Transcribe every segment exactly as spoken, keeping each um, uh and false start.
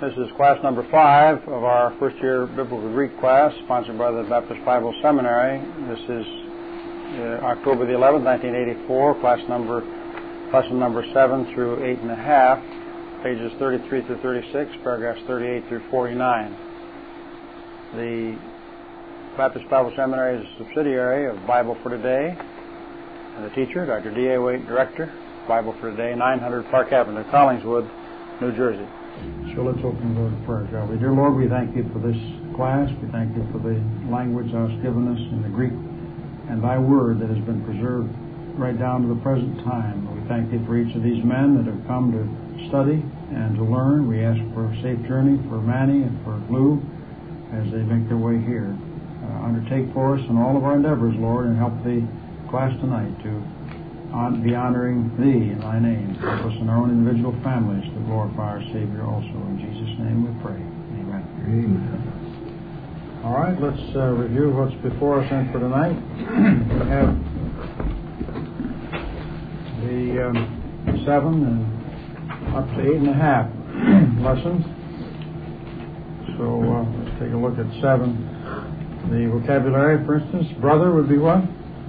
This is class number five of our first year Biblical Greek class, sponsored by the Baptist Bible Seminary. This is uh, October the eleventh, nineteen eighty-four, class number, lesson number seven through eight and a half, pages thirty-three through thirty-six, paragraphs thirty-eight through forty-nine. The Baptist Bible Seminary is a subsidiary of Bible for Today, and the teacher, Doctor D A Waite, director, Bible for Today, nine hundred Park Avenue, Collingswood, New Jersey. So let's open the Lord in prayer, shall we? Dear Lord, we thank you for this class. We thank you for the language thou hast given us in the Greek and thy word that has been preserved right down to the present time. We thank you for each of these men that have come to study and to learn. We ask for a safe journey for Manny and for Lou as they make their way here. Uh, undertake for us in all of our endeavors, Lord, and help the class tonight to on, be honoring Thee in Thy name. Help us in our own individual families to glorify our Savior also. In Jesus' name we pray. Amen. Amen. All right, let's uh, review what's before us then for tonight. We have the um, seven and up to eight and a half lessons. So uh, let's take a look at seven. The vocabulary, for instance, brother would be what?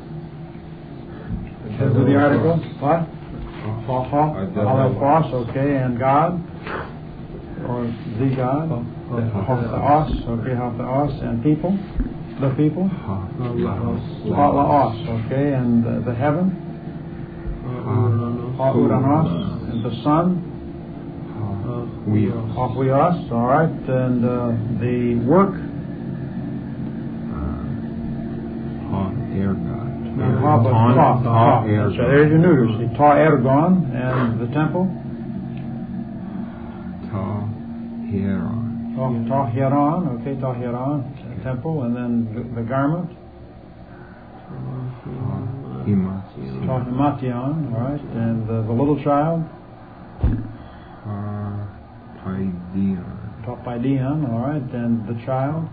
With the article, what? Ha ha, Alephos, okay, and God, or the God, Hatheos, okay, Hatheos, and people, the people, Hatheos, okay, and uh, the heaven, Hauranos, and the sun, Hatheos, all right, and uh, the work, Ha, but ta, ta, so there's your neuters. The ta ergon and the temple. Ta hieron. Ta, ta hieron, okay, ta hieron, the temple, and then the, the garment. Ta himation. Ta himation, all right, and the, the little child. Ta paidion. Ta paidion, all right, and the child.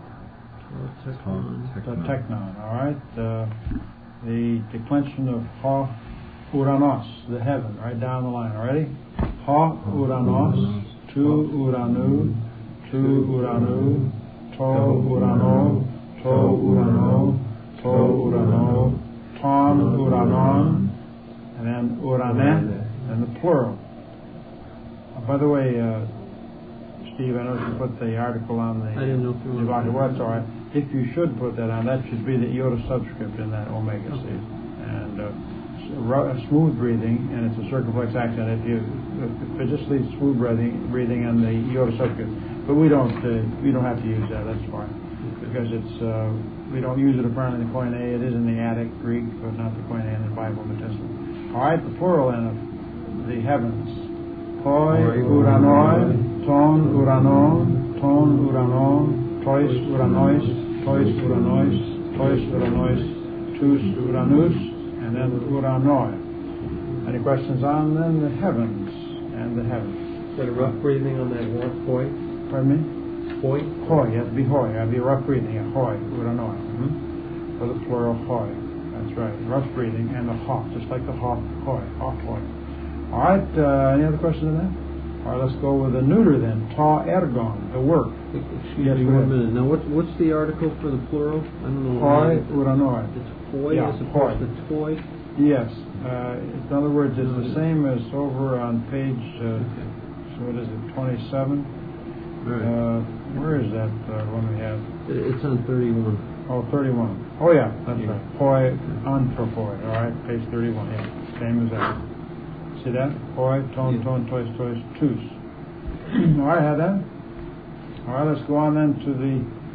Ta The teknon, all right. Uh, the declension of Ha Uranos, the heaven, right down the line. Already? Ha Uranos, Tu Uranu, Tu Uranu, To Urano, To Urano, To Urano, Ton Uranon, and then Urane, and the plural. Uh, by the way, uh, Steve, I noticed you put the article on the. I didn't know if you wanted to. Well, that's all right. If you should put that on, that should be the iota subscript in that omega, okay. Steve. And uh, smooth breathing, and it's a circumflex accent. If you if it just leaves smooth breathing, breathing on the iota subscript, but we don't uh, we don't have to use that. That's fine, okay. Because it's uh, we don't use it apparently in the Koine. It is in the Attic Greek, but not the Koine in the Bible and the Testament. All right, the plural then of the heavens: Hoi uranoi, ton uranon, ton uranon. Tois uranois, tois uranois, tois uranois, tous uranus, and then uranoi. Any questions on then the heavens and the heavens? Is that a rough breathing on that word, hoi? Pardon me? Hoi? Hoi, you have to be hoi. You have to be rough breathing. Yeah, hoi, uranoi. Mm-hmm. For the plural hoi. That's right. Rough breathing and the ha, just like the ha, hoi, ha, hoi. All right, uh, any other questions on that? All right, let's go with the neuter then. Ta ergon, the work. Excuse yes, me one minute. Now, what's what's the article for the plural? I don't know. Hoi uranoi. It's hoi yeah, as opposed to toy? Yes. Uh, in other words, it's the same as over on page, uh, okay. So what is it, twenty-seven? Right. Uh, where is that uh, one we have? It's on thirty-one. Oh, thirty-one. Oh, yeah, that's yeah. right. Hoi anthropoi. All right, page thirty-one. Yeah, same as that. See that? Hoi, ton, yeah. ton, tois, tois, tous. All right, have that? All right, let's go on then to the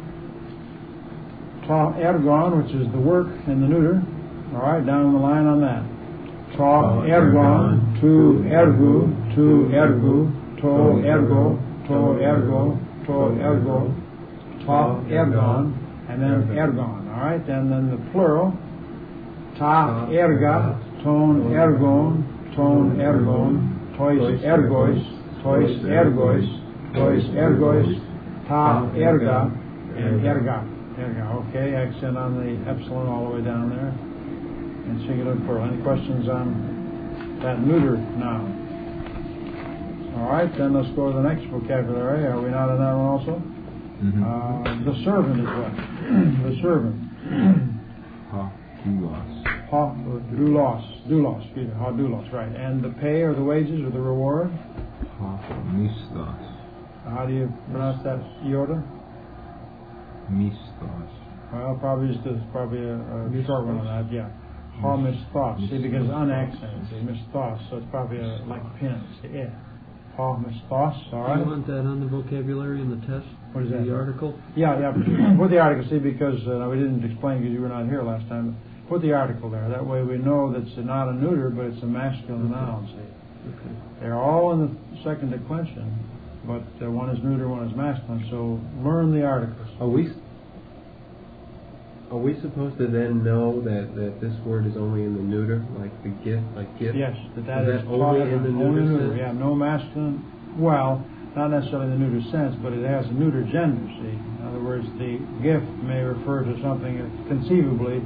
ta ergon, which is the work in the neuter. All right, down the line on that. Ta ergon, tu ergu, tu ergu, to ergo, to ergo, to ergo, ta ergon, and then ergon. All right, and then the plural. Ta erga, ton ergon, ton ergon, tois ergois, tois ergois, tois ergois, ta erga, and erga. Erga, okay, accent on the epsilon all the way down there. And singular plural. Any questions on that neuter noun? All right, then let's go to the next vocabulary. Are we not on that one also? Mm-hmm. Uh, the servant is what? The servant. Ha doulos. Ha doulos. Doulos, excuse me. Ha doulos, right. And the pay or the wages or the reward? Ha mistos. How do you pronounce that, Yoda? Mistos. Well, probably just a, probably a, a short one on that, yeah. Ha mistos. See, because it's unaccented. See, mistos, so it's probably a, like pin. See, yeah. Ha mistos, all right. Do you want that on the vocabulary in the test? What is that? The article? Yeah, yeah. Put the article, see, because uh, we didn't explain because you were not here last time. Put the article there. That way we know that it's not a neuter, but it's a masculine Okay. noun, see. Okay. They're all in the second declension, but uh, one is neuter, one is masculine. So learn the articles. Are we are we supposed to then know that, that this word is only in the neuter, like the gift, like gift? Yes, that that is is that only in the only neuter neuter. sense? Yeah, no masculine. Well, not necessarily in the neuter sense, but it has a neuter gender. See, in other words, the gift may refer to something that conceivably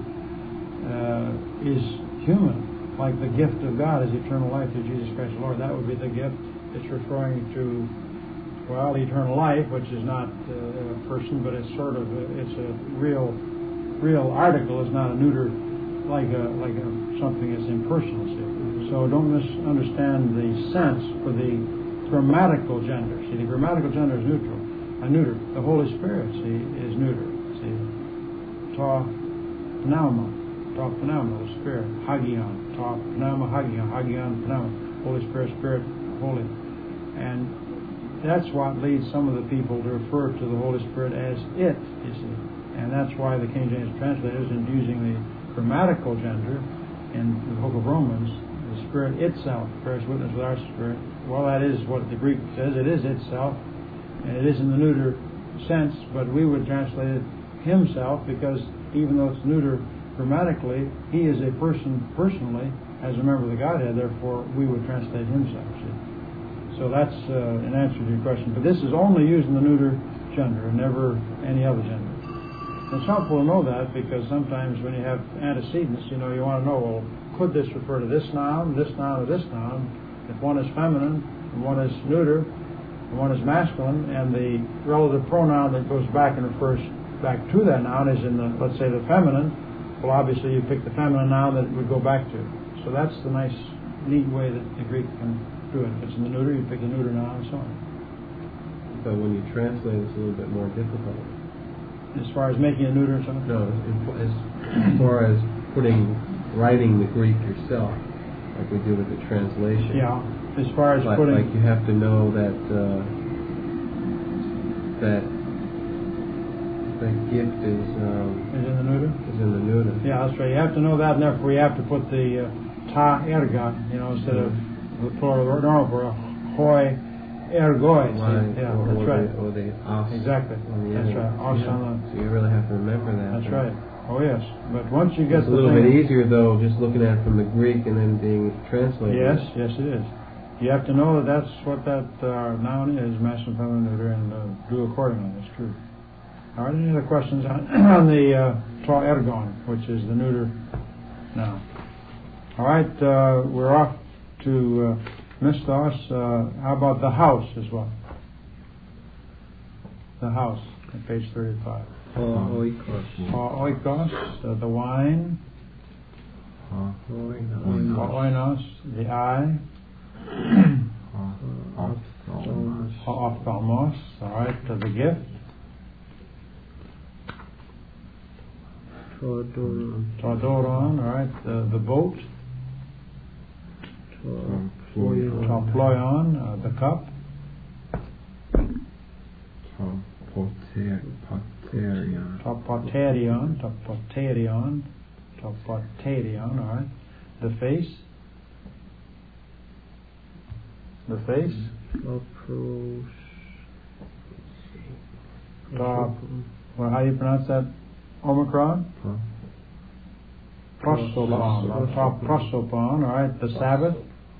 uh, is human, like the gift of God is eternal life through Jesus Christ the Lord. That would be the gift. It's referring to, well, eternal life, which is not uh, a person, but it's sort of a, it's a real, real article. It's not a neuter, like a like a something that's impersonal. See? So don't misunderstand the sense for the grammatical gender. See, the grammatical gender is neutral, a neuter. The Holy Spirit, see, is neuter. See, ta pneuma, ta pneuma, the Spirit, hagion, ta pneuma, hagion, hagion, pneuma, Holy Spirit, Spirit, Holy, and that's what leads some of the people to refer to the Holy Spirit as it. You see, and that's why the King James translators, in using the grammatical gender in the Book of Romans, the Spirit itself bears witness with our spirit. Well, that is what the Greek says. It is itself, and it is in the neuter sense, but we would translate it himself, because even though it's neuter grammatically, he is a person personally as a member of the Godhead, therefore we would translate himself. See? So that's uh, an answer to your question. But this is only used in the neuter gender and never any other gender. It's helpful to know that, because sometimes when you have antecedents, you know, you want to know, well, could this refer to this noun, this noun, or this noun? If one is feminine, and one is neuter, and one is masculine, and the relative pronoun that goes back and refers back to that noun is in the, let's say, the feminine, well, obviously you pick the feminine noun that it would go back to. So that's the nice, neat way that the Greek can do it. If it's in the neuter, you pick the neuter noun, and so on. So when you translate, it's a little bit more difficult. As far as making a neuter or something? No, as, as far as putting, writing the Greek yourself, like we do with the translation. Yeah, as far as like, putting... Like you have to know that uh, that that gift is um, is in the neuter? Is in the neuter. Yeah, that's right. You have to know that, and therefore you have to put the uh, ta ergon, you know, instead of the plural normal for hoi ergoi. Right. Yeah, or, that's or right. The, or the os. Exactly. That's right. Os yeah. on the... So you really have to remember that. That's right. Oh yes, but once you get it's the a little thing, bit easier though, just looking at it from the Greek and then being translated. Yes, yes, it is. You have to know that that's what that uh, noun is, masculine, feminine, neuter, and uh, do accordingly. That's true. All right. Any other questions on, on the uh, ta ergon, which is the neuter noun? All right. Uh, we're off to uh, mistos. Uh, how about the house as well? The house, on page thirty-five. Ha oikos. Ha oikos, uh, the wine. Ha Ha oinos. oinos, the eye. Ha ophthalmos. Ha ophthalmos, all right, uh, the gift. Todoron. Todoron, all right, the, the boat. Todoron. Tomploion, uh, the cup. Poter, poterion. Topoterion, topoterion, topoterion, all right. The face. The face. Topros. Top. Well, how do you pronounce that? Omicron? Prosopon. Top prosopon, all right. The Sabbath.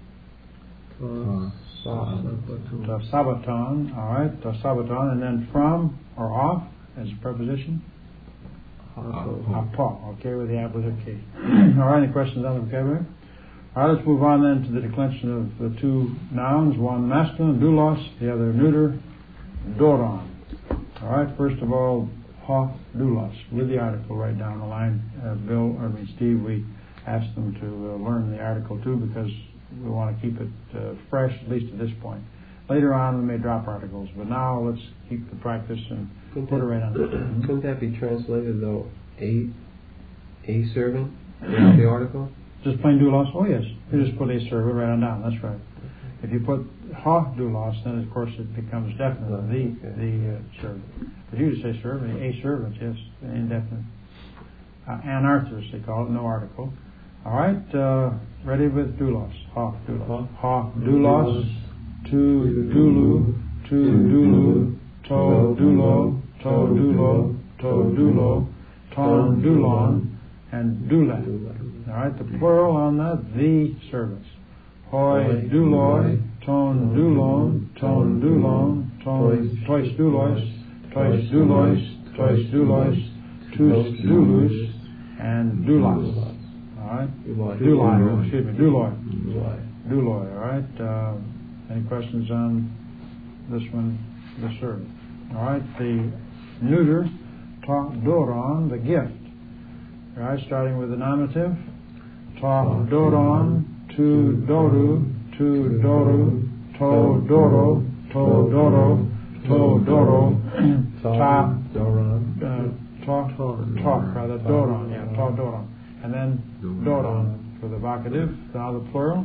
The Sabbaton, all right. The Sabbaton, and then from or off as a preposition. Apo, okay, with the applicative case. All right, any questions on the vocabulary? All All right, let's move on then to the declension of the two nouns, one masculine, doulos, the other neuter, doron. All right, first of all, ha, doulos, with the article right down the line. Uh, Bill, or I mean Steve, we asked them to uh, learn the article too because we want to keep it uh, fresh, at least at this point. Later on, we may drop articles, but now let's keep the practice and Couldn't put it that- right on. Mhm. Couldn't that be translated though, a a servant without the article? Just plain doulos? Oh yes, you just put a servant right on down. That's right. If you put ha doulos, then of course it becomes definite. The Okay. the uh, servant. But you just say servant, a servant, yes, indefinite. Uh, anarthros, they call it, no article. All right, uh, ready with doulos. Ha doulos. Ha doulos. Tu dulu. Tu dulu. To dulo. To dulo. To dulo. Ton dulon. And dula. All right, the plural on that, the servants. Hoi duloi, ton dulon, ton dulon, ton tois dulois, tois dulois, tois dulois, tus dulus, and dulas. All right, duloi, excuse me, duloi, duloi. All right. Uh, any questions on this one, the servant? All right, the neuter, ta doron, the gift. All right, starting with the nominative. Ta doron, tu doru, tu doru, to doro, to doro, to doro, ta doron, uh, ta ta rather doron, yeah, ta doron, and then doron for the vocative. Now the plural.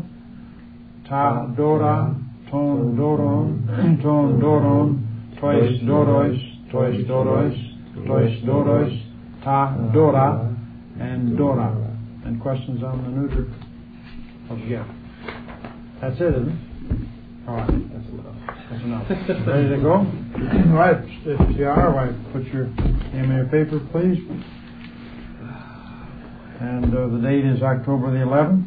Ta dora, ton doron, ton doron, tois dorois, tois dorois, tois dorois, ta dora, and dora. And questions on the neuter of gift. That's it, isn't it? All right, that's enough. That's enough. Ready to go? All right, if you are, why put your name in your paper, please. And uh, the date is October the eleventh.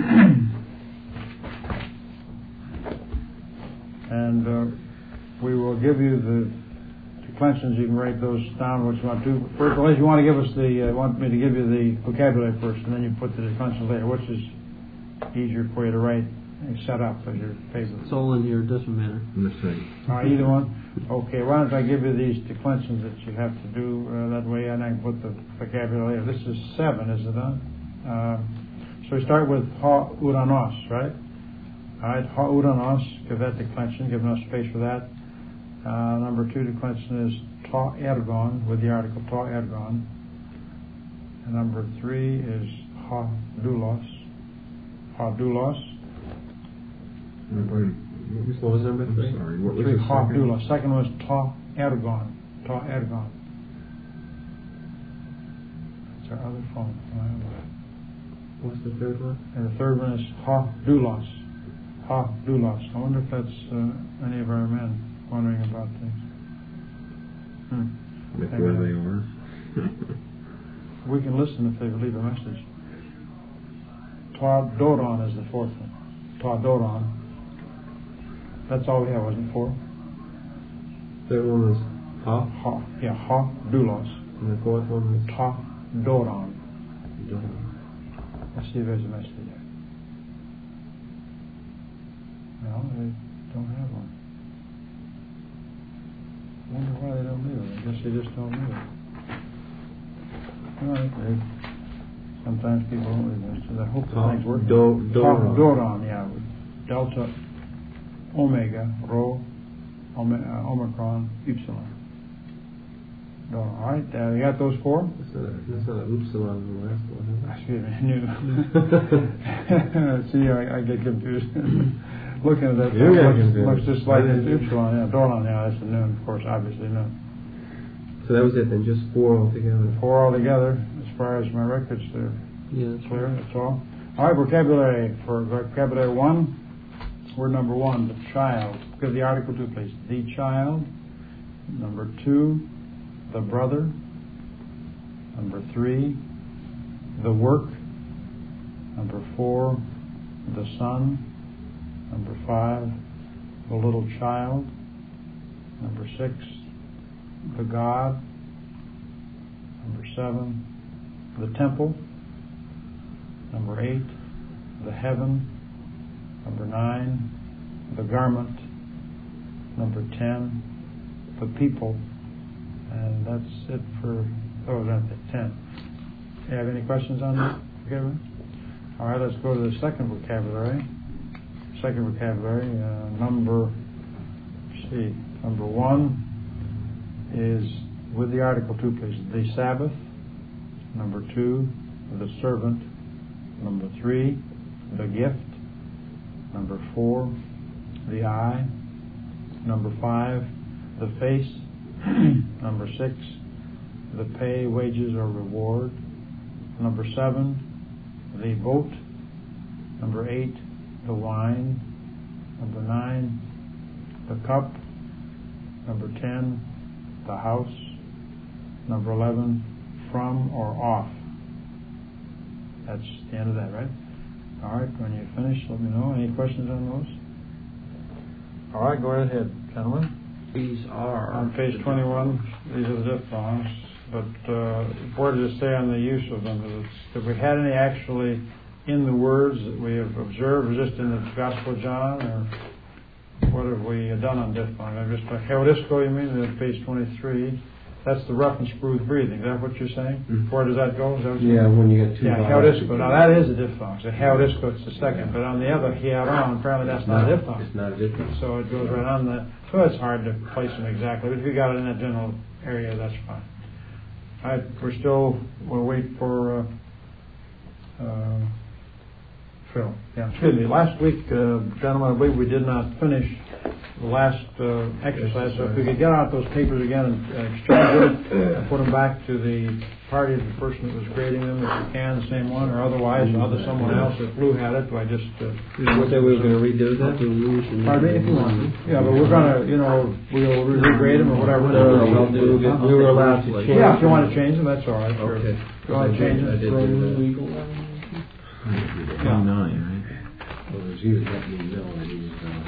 And uh, we will give you the declensions. You can write those down what you want to. First, unless you want to give us the, uh, want me to give you the vocabulary first, and then you put the declensions later, which is easier for you to write and set up as your favorite. It's all in here, it doesn't matter. In the same. All right, either one. Okay, why don't I give you these declensions that you have to do uh, that way, and I can put the vocabulary later. This is seven, is it not? Uh, so we start with ha uranos, right? All right, ha uranos. Give that declension. Give enough space for that. Uh, number two declension is ta ergon with the article ta ergon. And number three is ha doulos. Ha doulos. What was number I'm three? sorry, what was Three the ha second? doulos. Second was ta ergon. Ta ergon. That's our other phone. What's the third one? And the third one is ha doulos. Ha doulos. I wonder if that's uh, any of our men wondering about things. Hmm. Like where they are. We can listen if they leave a message. Ta doron is the fourth one. Ta doron. That's all we have, wasn't it? Four? Third one was ha, Ha. Yeah, ha doulos. and the fourth one was Ta doron. doron. Let's see if there's a message. No, they don't have one. I wonder why they don't leave it. I guess they just don't leave it. All right, they, sometimes people don't leave messages. I hope the Ta thing's working. do- Ta doron. doron, yeah. With delta, omega, rho, ome, uh, omicron, epsilon. Doron. All right, uh, you got those four? That's not a, that's not a upsilon in the last one, is it? Excuse me, I knew. See, I, I get confused. Looking at that, You it get looks, confused. looks just like I the didn't. epsilon. Yeah, doron, yeah, that's the noon, of course, obviously noon. So that was it then, just four altogether. Four altogether, as far as my records, they're Yeah, that's clear, that's all. All right, vocabulary. For vocabulary one, word number one, the child. Give the article two, please. The child. Number two, the brother. Number three, the work. Number four, the son. Number five, the little child. Number six, the God. Number seven, the temple. Number eight, the heaven. Number nine, the garment. Number ten, the people. And that's it for, oh, that's it, ten. You have any questions on that vocabulary? All right, let's go to the second vocabulary. Second vocabulary, uh, number, let's see, number one is with the article two, please. The Sabbath. Number two, the servant. Number three, the gift. Number four, the eye. Number five, the face. Number six, the pay, wages, or reward. Number seven, the boat. Number eight, the wine. Number nine, the cup. Number ten, the house. Number eleven, from or off. That's the end of that, right? All right, when you finish, let me know. Any questions on those? All right, go right ahead, gentlemen. These are On page twenty-one, these are the diphthongs, but uh, where does it say on the use of them? Is it, have we had any actually in the words that we have observed, or just in the Gospel of John, or what have we done on diphthongs? I'm just like herodisco, you mean, on page twenty-three. That's the rough and smooth breathing. Is that what you're saying? Mm-hmm. Where does that go? Is that what yeah, when you get two Yeah, herodisco. Now that is a diphthong. So herodisco, it's the second. But on the other, hieron, apparently that's not, not a diphthong. It's not a diphthong. So it goes right on the. So it's hard to place them exactly. But if you got it in that general area, that's fine. All right, we're still. We'll wait for. Uh, uh, Phil. Yeah, excuse me. Last week, uh, gentlemen, I believe we did not finish the last uh, exercise. So if we could get out those papers again and uh, exchange them and put them back to the party, the person that was grading them, if you can, the same one, or otherwise, other someone else. If Lou had it, do I just? Uh, you say we were going to redo that? Pardon me, if you want. Yeah, but we're going to, you know, we'll regrade them or whatever. No, no, we'll do. We were allowed to change. Yeah, if you want to change them, that's all right. Sure. Okay. If you want to change them, I did do that. twenty-nine, right? Well, there's usually that many mill, I use,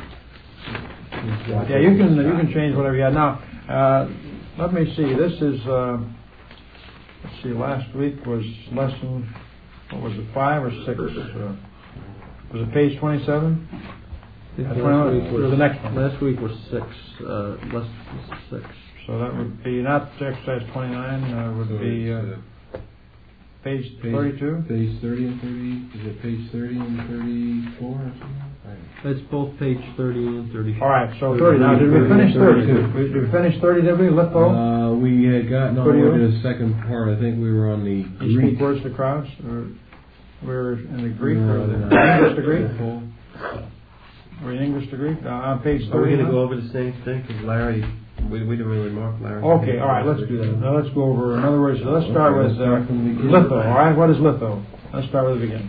uh, yeah, you can you can change whatever you have. Now, uh, let me see. This is uh, let's see. Last week was lesson. What was it? Five or six? Uh, was it page twenty-seven? Last week was the next one. Last week was six. Uh, less six. So that would be not exercise twenty-nine. Uh, would so be. Uh, Page thirty-two? Page thirty and thirty, is it page thirty and thirty-four or something? It's both page thirty and thirty-four. All right, so thirty. Now, did we finish thirty? Did we finish thirty, did we? Litho? Uh, we had gotten on to the second part. I think we were on the You Greek. speak words to crowds? Or we're in the Greek No, or the no. English to Greek? We're in English to Greek? Uh, on page Are we thirty. going to go over the same thing? Because Larry, we, we didn't really mark Larry. Okay, all right, let's do that. Now let's go over, in other words, let's start with uh, litho, all right? What is litho? Let's start with the beginning.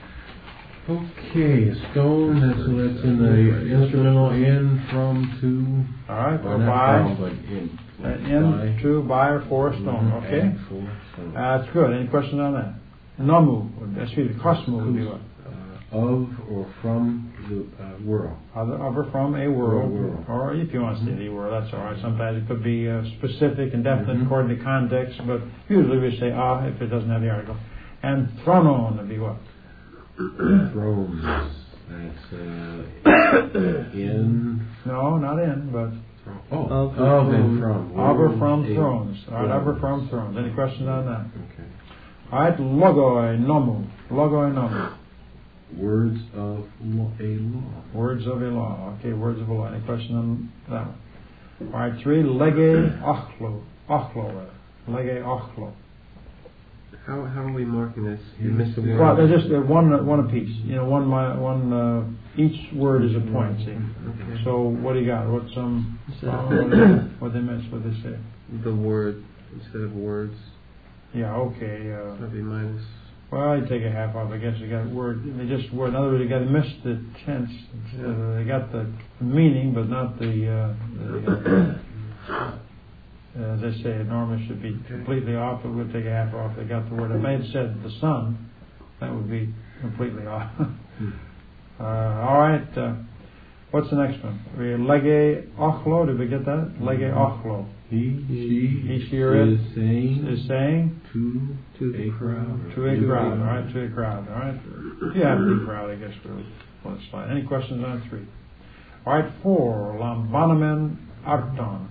Okay, a stone, that's, that's in the instrumental in, from, to. All right, Or or not by. from, but in. Uh, in, to, by, or for a stone, Mhm, okay? and for stone. That's good. Any questions on that? Nomu, excuse me, cosmo would be what? Uh, of or from the uh, world. Of or from a world, world. or if you want to say the world, that's all right. Sometimes it could be uh, specific and definite Mhm. according to context, but usually we say ah if it doesn't have the article. And thronon would be what? Thrones. That's uh, in. No, not in, but Oh, Of, of from. and from. of or from A- thrones. All right, of or thrones. from thrones. Any questions on that? Okay. All right, logoi nomu. Logoi nomu. Words of law, a law. Words of a law. Okay, words of a law. Any question on that one? All right, three, lege ochlo. Ochlo, rather. Lege ochlo. How, how are we marking this? You missed a word. Well, they're just uh, one one apiece. You know, one mi- one. Uh, each word is a point. See. Okay. So what do you got? What's some? So- Uh, what they miss? What they say? The word instead of words. Yeah. Okay. Uh, That'd be minus. well, you take a half off. I guess you got word. They just word. In other words, you got to miss the tense. Uh, they got the meaning, but not the. Uh, the uh, as they say, it normally should be completely off, but we'll take a half off. They got the word. If they had said the sun, that would be completely off. uh, all right. Uh, What's the next one? We lege ochlo. Did we get that? Lege ochlo. He, she, He, she, or it is saying is saying to, To the a crowd. crowd. to a crowd. All right, to a crowd. All right. Yeah, to a crowd. I guess we'll let's slide. Any questions on three? All right, four. Lambanemen arton.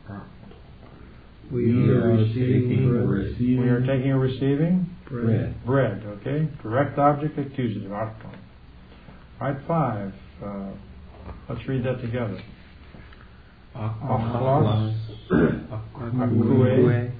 We We are are receiving taking bread. receiving We are taking or receiving bread. bread. Okay. Direct object accusative arton. All right, five. Uh, let's read that together. Achlos. Akue.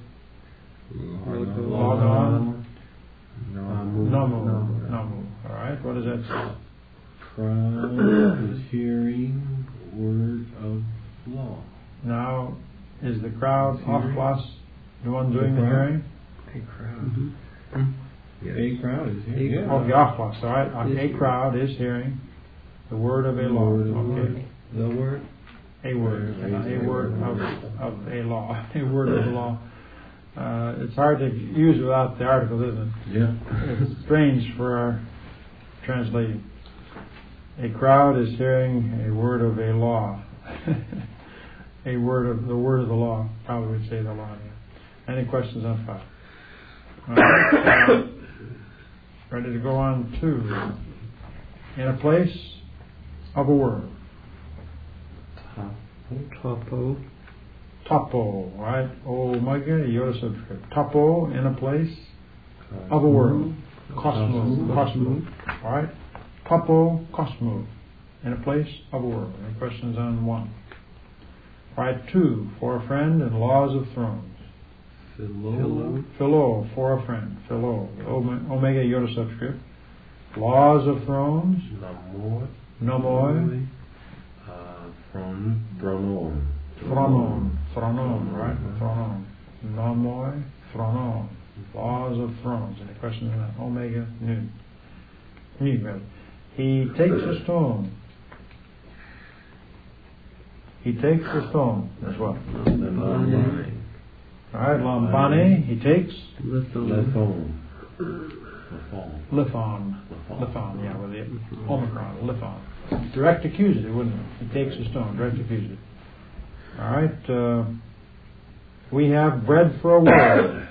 Logon. Namu. Namu. Namu. All right. What does that say? Crowd is hearing word of law. Now, is the crowd Hearing. achlos the one doing the The crowd. hearing? A crowd. Yes. A crowd is hearing. A Yeah. Oh, the achlos. All right. Is A hearing. crowd is hearing the word of a The law. word of the Okay. The word. A word, A not a word. word of, of a law, a word of the law. Uh, it's hard to use without the article, isn't it? Yeah. It's strange for our translating. A crowd is hearing a word of a law. A word of the word of the law. Probably would say the law. Yeah. Any questions on five? All right. Uh, ready to go on to in a place of a word. Topo. Topo, right? Omega, your subscript. Topo, in a place of a world. Cosmo, cosmo, alright? Topo, cosmo, in a place of a world. Any questions on one? Alright, two, for a friend and laws of thrones. Philo. Philo, for a friend. Philo, Omega, your subscript. Laws of thrones. Namor. Nomoi. Uh, from Thronon. Thronon, Thronon, right? Thronon. Nomoi, Thronon. Laws of thrones. Any questions on that? Omega, nu. Nu, rather. He takes a stone. He takes a stone as well. Lambane. Alright, Lambane, he takes Lethon. Lethon. Lithon. Lithon, yeah, with the Omicron, Lithon. Direct accusative, wouldn't it? He takes a stone, direct accusative. Alright, uh, we have bread for a world.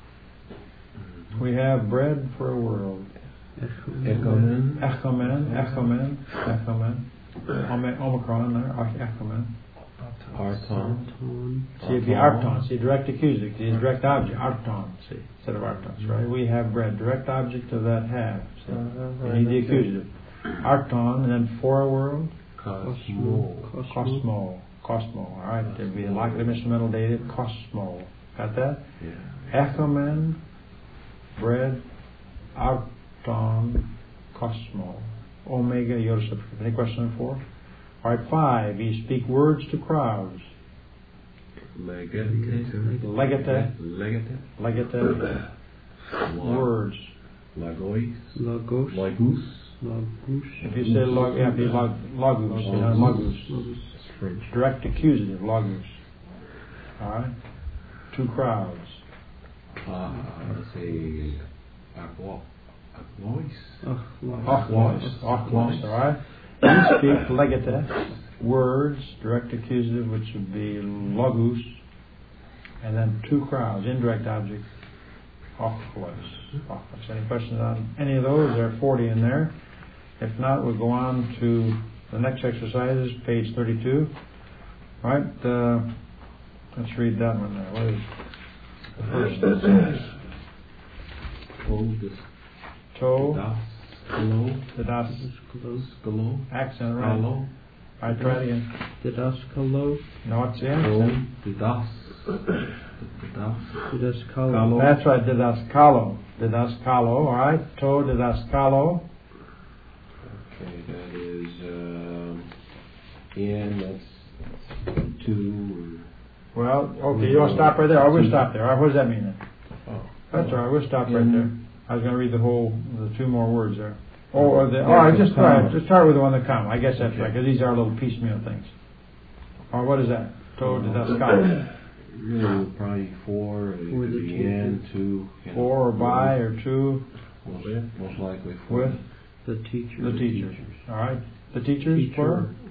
We have bread for a world. Echomen. Echomen, Echomen, Echomen. Ome- Omicron there, Echomen. Arton. See, it'd be Arton. See, direct accusative. See, direct object. Arton. See, instead of Artons, right? We have bread. Direct object of that have. See, you need the accusative. Arton, and then for a world. Cosmo. Cosmo. Cosmo. All right. There'd be a locative instrumental dated. Cosmo. Got that? Yeah. Echomen, bread, Arton, Cosmo. Omega, Yosef. Any question on four? All right, five. You speak words to crowds. Legate. Legate. Legate. Legate. Words. Lagois. Logos. Lagus. Logos. If you say log, yeah, it'd be log, logus, you know, logus. Logos. French. Direct accusative, logus. All right. Two crowds. Uh, let's say Aqua. Aquois. Ach, Ochlos. Ochlos. All right. You speak legate. Words, direct accusative, which would be logus, and then two crowds, indirect object, ochlos. Ochlos. Any questions on any of those? There are forty in there. If not, we'll go on to the next exercises, page thirty-two. All right, uh, let's read that one there. What is the first? Oldest. Toe, Das. Hello. the das, Hello. accent, right? Hello. All right, try it again. Didaskalo. No, it's the Hello. accent. Das. Das. Didaskalo. That's right, didaskalo. Didaskalo, all right. To didaskalo. Okay, that is um, and that's two. Well, okay, you want to stop right there? I will stop there. All right, what does that mean then? Oh, That's all right, we'll stop right In- there. I was going to read the whole, the two more words there. Oh, or the, all right, just all right, just start with the one that come. I guess that's right, because these are little piecemeal things. All right, what is that? To didaskalo. Really, probably four. It With could the be two. and two. you know. For or by or to Most, most likely four. with The teacher. the teachers. All right, the teachers Teacher. for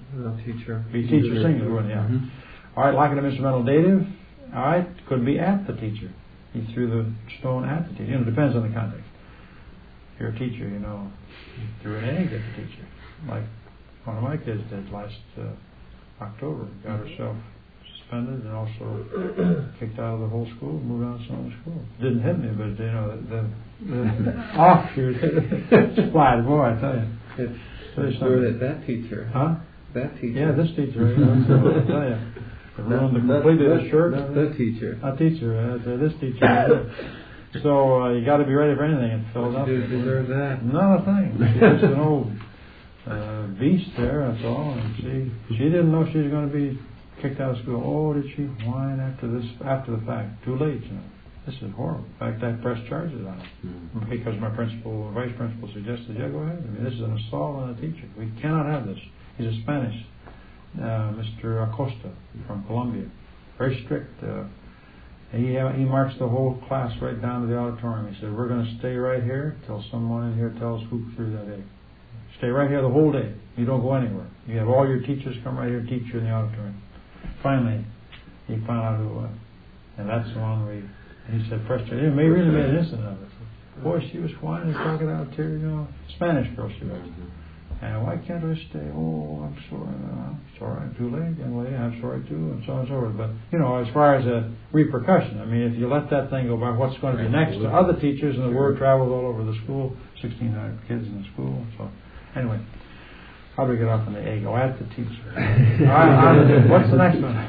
Uh, teacher. Be teacher singular, wouldn't it? Yeah. Mhm. All right, lacking a instrumental dative. All right, could be at the teacher. He threw the stone at the teacher. You know, it depends on the context. If you're a teacher, you know, you threw an egg at the teacher, like one of my kids did last uh, October. Got herself suspended and also kicked out of the whole school, moved on to some other school. Didn't hit me, but you know, the, the, the offshoot splat. Boy, I tell you. It's Say sure that that teacher. Huh? That teacher. Yeah, this teacher. You know, so I tell you. It ruined the completely the shirt. The teacher. A teacher. Uh, this teacher. So uh, you got to be ready for anything in Philadelphia. You deserve that. Not a thing. She's just an old uh, beast there. That's all. And she she didn't know she was going to be kicked out of school. Oh, did she whine after this? After the fact, too late. You know, this is horrible. In fact, I pressed charges on it mm-hmm. because my principal, vice principal, suggested, yeah, go ahead. I mean, this is an assault on a teacher. We cannot have this. He's a Spanish, uh, Mister Acosta from Colombia, very strict. Uh, He uh, he marched the whole class right down to the auditorium. He said, we're going to stay right here till someone in here tells who threw that egg. Stay right here the whole day. You don't go anywhere. You have all your teachers come right here and teach you in the auditorium. Finally, he found out who it was. And that's the one we, he said, frustrated. He really made an incident of it. Boy, she was whining, talking out there, you know, Spanish girl she was. And why can't I stay? Oh, I'm sorry. I'm sorry. I'm too late, young lady. I'm sorry too, and so on and so forth. But, you know, as far as a repercussion, I mean, if you let that thing go by, what's going to be next to other teachers, and the word travels all over the school, sixteen hundred kids in the school. So, anyway, how do we get off on the egg? Oh, at the teacher. All right, on, what's the next one?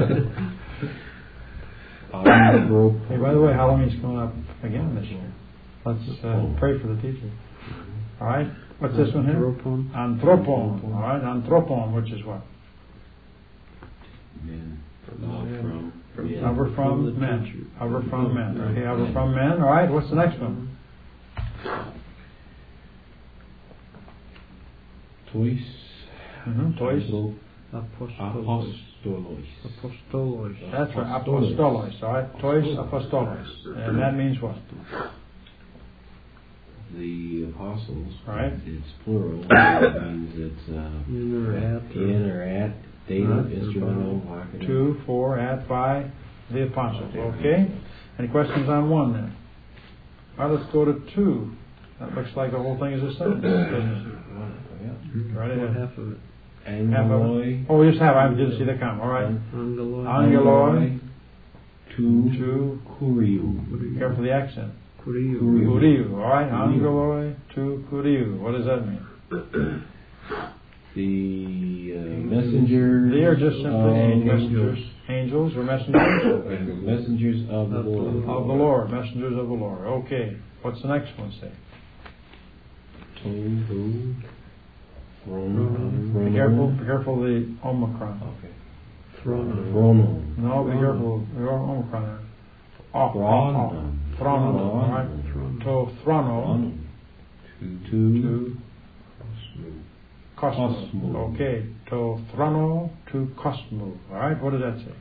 Hey, by the way, Halloween's coming up again this year. Let's uh, pray for the teacher. All right. What's this one here? Anthropon. Anthropon. All right, anthropon, which is what? Men. From. From. Yeah. Over from men. Over from men. Okay, over from men. All right, what's the next one? Tois. Mm-hmm. Tois. Apostolos. Apostolos. Apostolos. That's right, apostolos. All right, tois apostolos. And that means what? The apostles, right? It's plural. It means it's uh, In or at. in or at, dative, Right. instrumental, vocative. To, for, at, by the apostles. Okay? Any questions on one then? All right, let's go to two. That looks like the whole thing is a sentence, doesn't it? Right What ahead. half of it? Half of Angeloi. it. Oh, we just have. I didn't see the comma. All right. Angeloi. Angeloi. To. To. Kuriu. Careful the accent. Kuriu. Kuriu. All right. Angeloi to Kuriu. What does that mean? The uh, messengers. They are just simply of messengers. Angels or messengers? Messengers of the Lord. Of the Lord. Messengers of the Lord. Okay. What's the next one say? Tohu. Throne. Be careful. Be careful the Omicron. Okay. Throne. Throne. No, be careful. The Omicron there. Oh, Throno. Throno. All right. To Throno. To. To Cosmo. Cosmo. Okay. To Throno to Cosmo. All right. What does that say?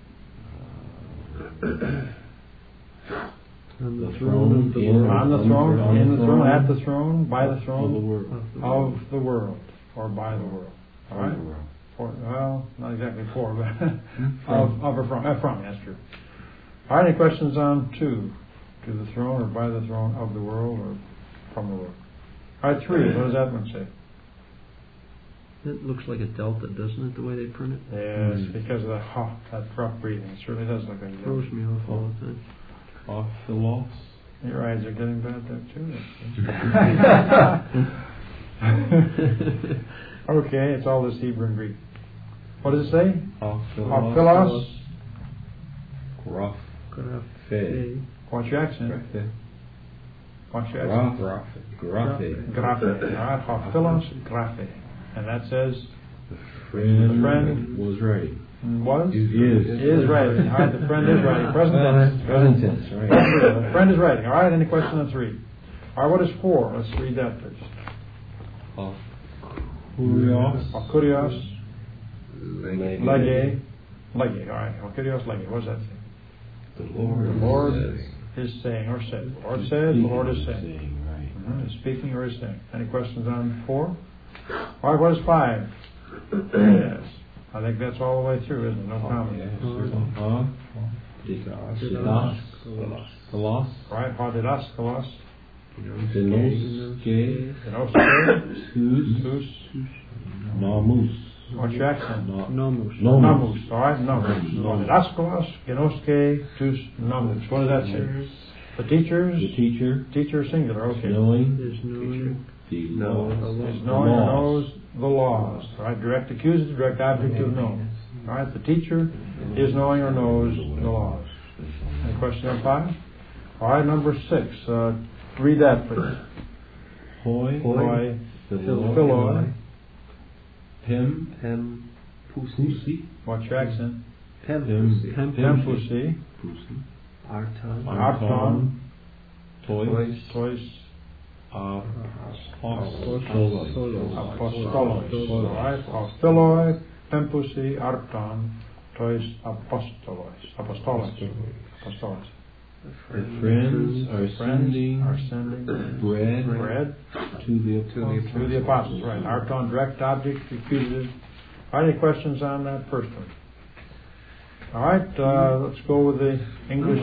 On The the throne throne of the in- world. On the throne, on in the the throne, throne, at the throne, by the Of the throne world. of the world, or by the world. All right. Of the world. For, well, not exactly for, but of, of or from. Uh, from, that's true. All right, any questions on two? To the throne, or by the throne, of the world, or from the world? All right, three. What does that one say? It looks like a delta, doesn't it, the way they print it? Yes, Mm. because of the ha, that rough breathing. It certainly does look like a Throws me off all the time. Ophilos. Your eyes are getting bad there, too. Okay, it's all this Hebrew and Greek. What does it say? Ophilos. Aphilos. Graph. Graphe. What's your accent? Graphe. What's your accent? Graphe. Graphe. Graphe. Alright, Aphilos graphe. And that says, The friend, The friend was ready. was? Is. Is writing. Alright, the friend is writing. Present tense. Present tense, right. The friend is writing. Alright, any question on three? Alright, what is four? Let's read that first. Kurios. Akurios. Lege. Lege. Lege. Alright, Akurios lege. What does that say? The Lord. The Lord says. is saying or said. The Lord said, the Lord is saying. Saying, right. Mhm, is speaking or is saying. Any questions on four? Alright, what is five? Yes. I think that's all the way through, isn't it? No comment. Uh, Didas, Kalos, Right? Hadidaskalos. Denos, Ge, Genoske. Tus, Tus. Namus. What's your accent? Nomus. Namus. All right? Namus. Hadidaskalos. Genoske. Tus. Namus. What does that say? The teachers. The teacher. Teacher singular. Okay. Knowing. Is knowing. The No. laws. Is knowing or knows the laws. All right? Direct accusative, direct object of know. All right? The teacher is knowing or knows the laws. Any question on five? All right, number six. Uh, read that, please. Hoi. Hoi. Philoi. Philoi. Pem. Pem. Pusi. What's your accent? Pem. Pem. Pem. Tempusi. Pusi. Arton. Arton. Tois. Tois. Apostolos. Apostolos. All right. Philoi. Tempusi. Arton. Tois. Apostolos. Apostolos. Apostolos. The friends are Friends sending are sending bread, bread to the To the apostles. to the apostles. Right. Arton, direct object, accusative. All right, any questions on that first one? All right, uh, let's go with the English.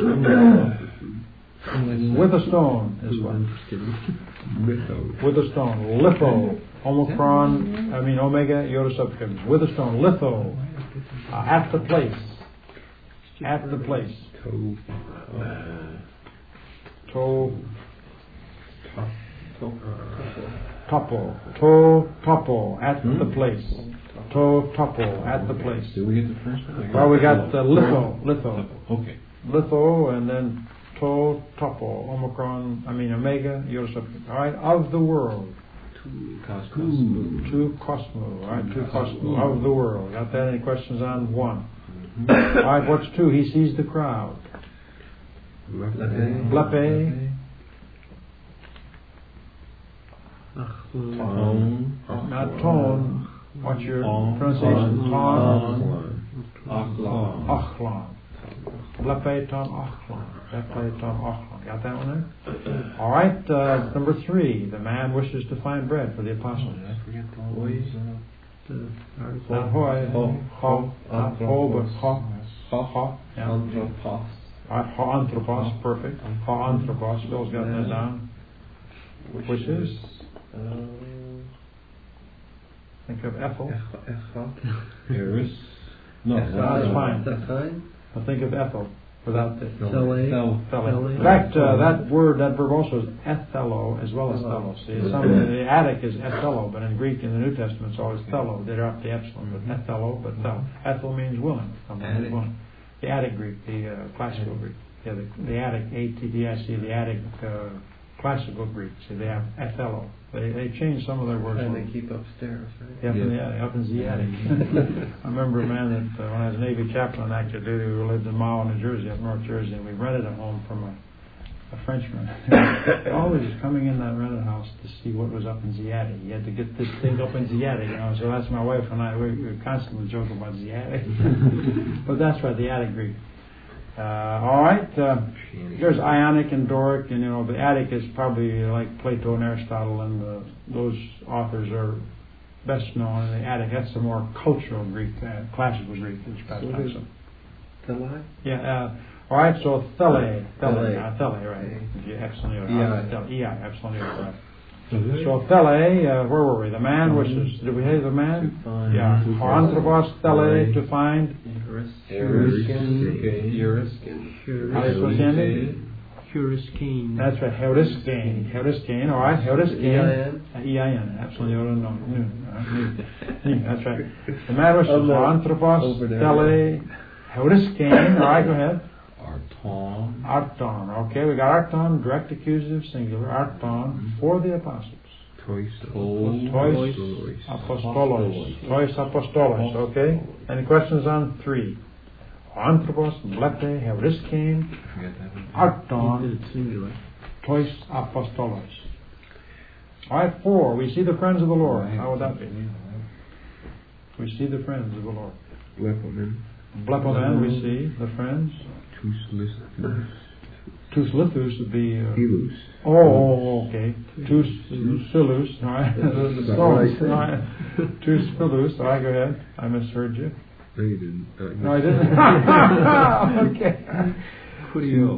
With a stone is what? With a stone. Litho. Omicron, I mean omega, iota subscript. With a stone. Litho. Uh, at the place. At the place. To, To. Topo. To. Topo. At the place. To. Topo. At the place. did we get the first one? Well, we got uh, litho. Litho. Okay. Litho, and then to, topo, omicron, I mean omega, iota subscript. All right, of the world. Cosmo. To Cosmo. All right, to Cosmo, of the world. Got that? Any questions on one? All right, what's two? He sees the crowd. Blepe. Tone. Not tone. What's your Ton. pronunciation? Ton. Achlan. Achlan. Blepe ton achlan. Blepe ton achlan. Got that one there? All right, uh, number three. The man wishes to find bread for the apostles. Not hoi. Ho. Ho. Not ho, but ho. Ho. Ho. Yeah. Anthropos. All right, ho anthropos. Perfect. Ho anthropos. Bill's got that down. Which is? Think of Ethel. Eris. No, That's fine. That's fine. Now think of Ethel without the Thele. Thel. Thele. In fact, uh, that word, that verb also is ethelo as well as thelo. See, some, the attic is ethelo, but in Greek in the New Testament it's always thelo. They drop the epsilon, but ethelo, but thel. Ethel means willing. Someone who's willing. The Attic Greek, the uh, classical Greek. Yeah, the, the Attic, A T D I C, the Attic uh, classical Greek. See, they have ethelo. They they changed some of their words. And they keep upstairs, right? Up in the Yeah. attic, up in the attic. I remember a man that uh, when I was a Navy chaplain, active duty, who lived in Mahwah, New Jersey, up North Jersey, and we rented a home from a, a Frenchman. He always was coming in that rented house to see what was up in the attic. He had to get this thing up in the attic, you know. So that's my wife and I. We, we constantly joke about the attic. But that's right, the attic Greek. Uh, all right. Uh, there's Ionic and Doric, and you know the Attic is probably like Plato and Aristotle, and uh, those authors are best known. In the Attic, that's the more cultural Greek, uh, classical Greek. So Thele? Yeah. Uh, all right. So Thele, Thele, Thele. uh, Thele, right? Yeah, epsilon, Ei. E I, epsilon, right. So Thele, uh, where were we? The man wishes. Did we have the man? To find. Yeah. Anthropos Thele, to find. Eriskin. Eriskin. How do you supposed to end it? Heuriskin. That's right, Heuriskin. Heuriskin, all right, Heuriskin. E I N? Uh, E I N, absolutely, no, no, no. That's right. The man was Anthropos, Over there. Thele, Heuriskin, all right, go ahead. Arton. Arton, okay, we got Arton, direct accusative, singular, Arton, for the apostles. Tois. Tois apostolos. Tois apostolos, okay? Any questions on three? Anthropos, Blepe, Heuriskin, Forget that one. Arton, It's singular. Tois apostolos. All right, four. We see the friends of the Lord. How would that be? We see the friends of the Lord. Blepomen. Blepomen, we see the friends. Tus listus. Tus lithus would be. Uh, Ilus. oh, oh, okay. Tus silus. All right. The stones. All right. Tus pilus. All right, go ahead. I misheard you. No, you didn't. Uh, No, I didn't. Okay. Curio.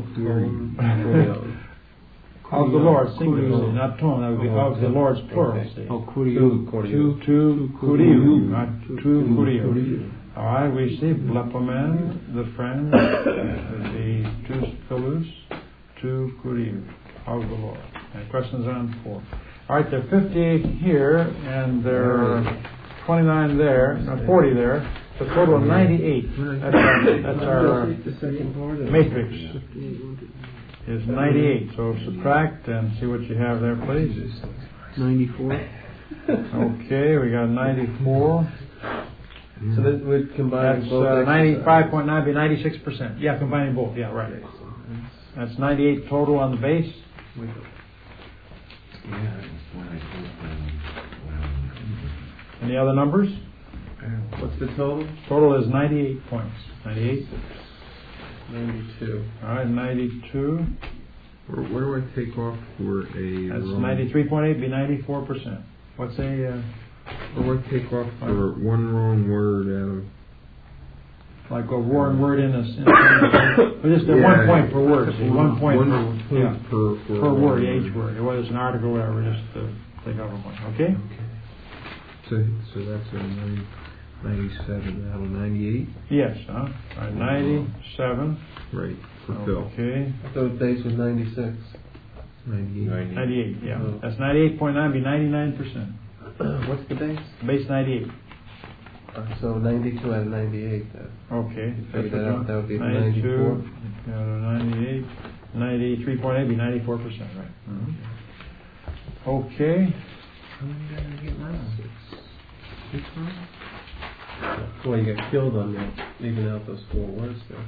Of the Lord, singular, not tone. That would be of the Lord's plural. Okay. See. Oh, Curio. Tu, tu, curio, not tu, curio. All right, we see Blepomend, the friend, the tus pilus, tu, curio, of the Lord. And questions on four. All right, there are fifty-eight here, and there are twenty-nine there, no, forty there. So a total of ninety-eight. That's our, that's our matrix. Is ninety-eight. So subtract and see what you have there, please. ninety-four. Okay, we got ninety-four. So that would combine That's both uh, exercises. ninety-five point nine, be ninety-six percent. Yeah, combining both. Yeah, right. That's ninety-eight total on the base. Yeah, that's when I told them. Any other numbers? What's the total? Total is ninety-eight points. ninety-eight. ninety-two. All right, ninety-two. Where, where do I take off for a That's wrong? ninety-three point eight, be ninety-four percent. What's a... Uh, Where do I take off for one wrong word out of... like a word word in a... In a but just yeah, one point per word. See, one point one per, point yeah, per, per, per word, each word. Whether it's an article or whatever, just uh, take off a point. Okay? Okay. So, so that's a ninety, ninety-seven out of ninety-eight? Yes, huh? All right, ninety-seven. Right, for Phil. Okay. I thought base was ninety-six. ninety-eight. ninety-eight, yeah. Oh. That's ninety-eight point nine, be ninety-nine percent. What's the base? Base ninety-eight. Uh, so ninety-two out of ninety-eight then. Okay. Figure that out, that would be ninety-two. ninety-four. Yeah, ninety-eight. ninety-three point eight be ninety-four percent, right. Mm-hmm. Okay. How many did I get now? Six. Six wrong? Well, you got killed on that, leaving out those four words there.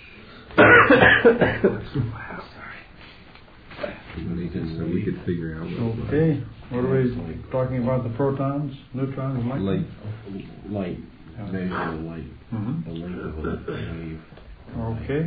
Just so we could figure out what Okay. What are we talking about? The protons, neutrons, and light. Light. Measure the light. Mm-hmm. The length of a wave. Okay.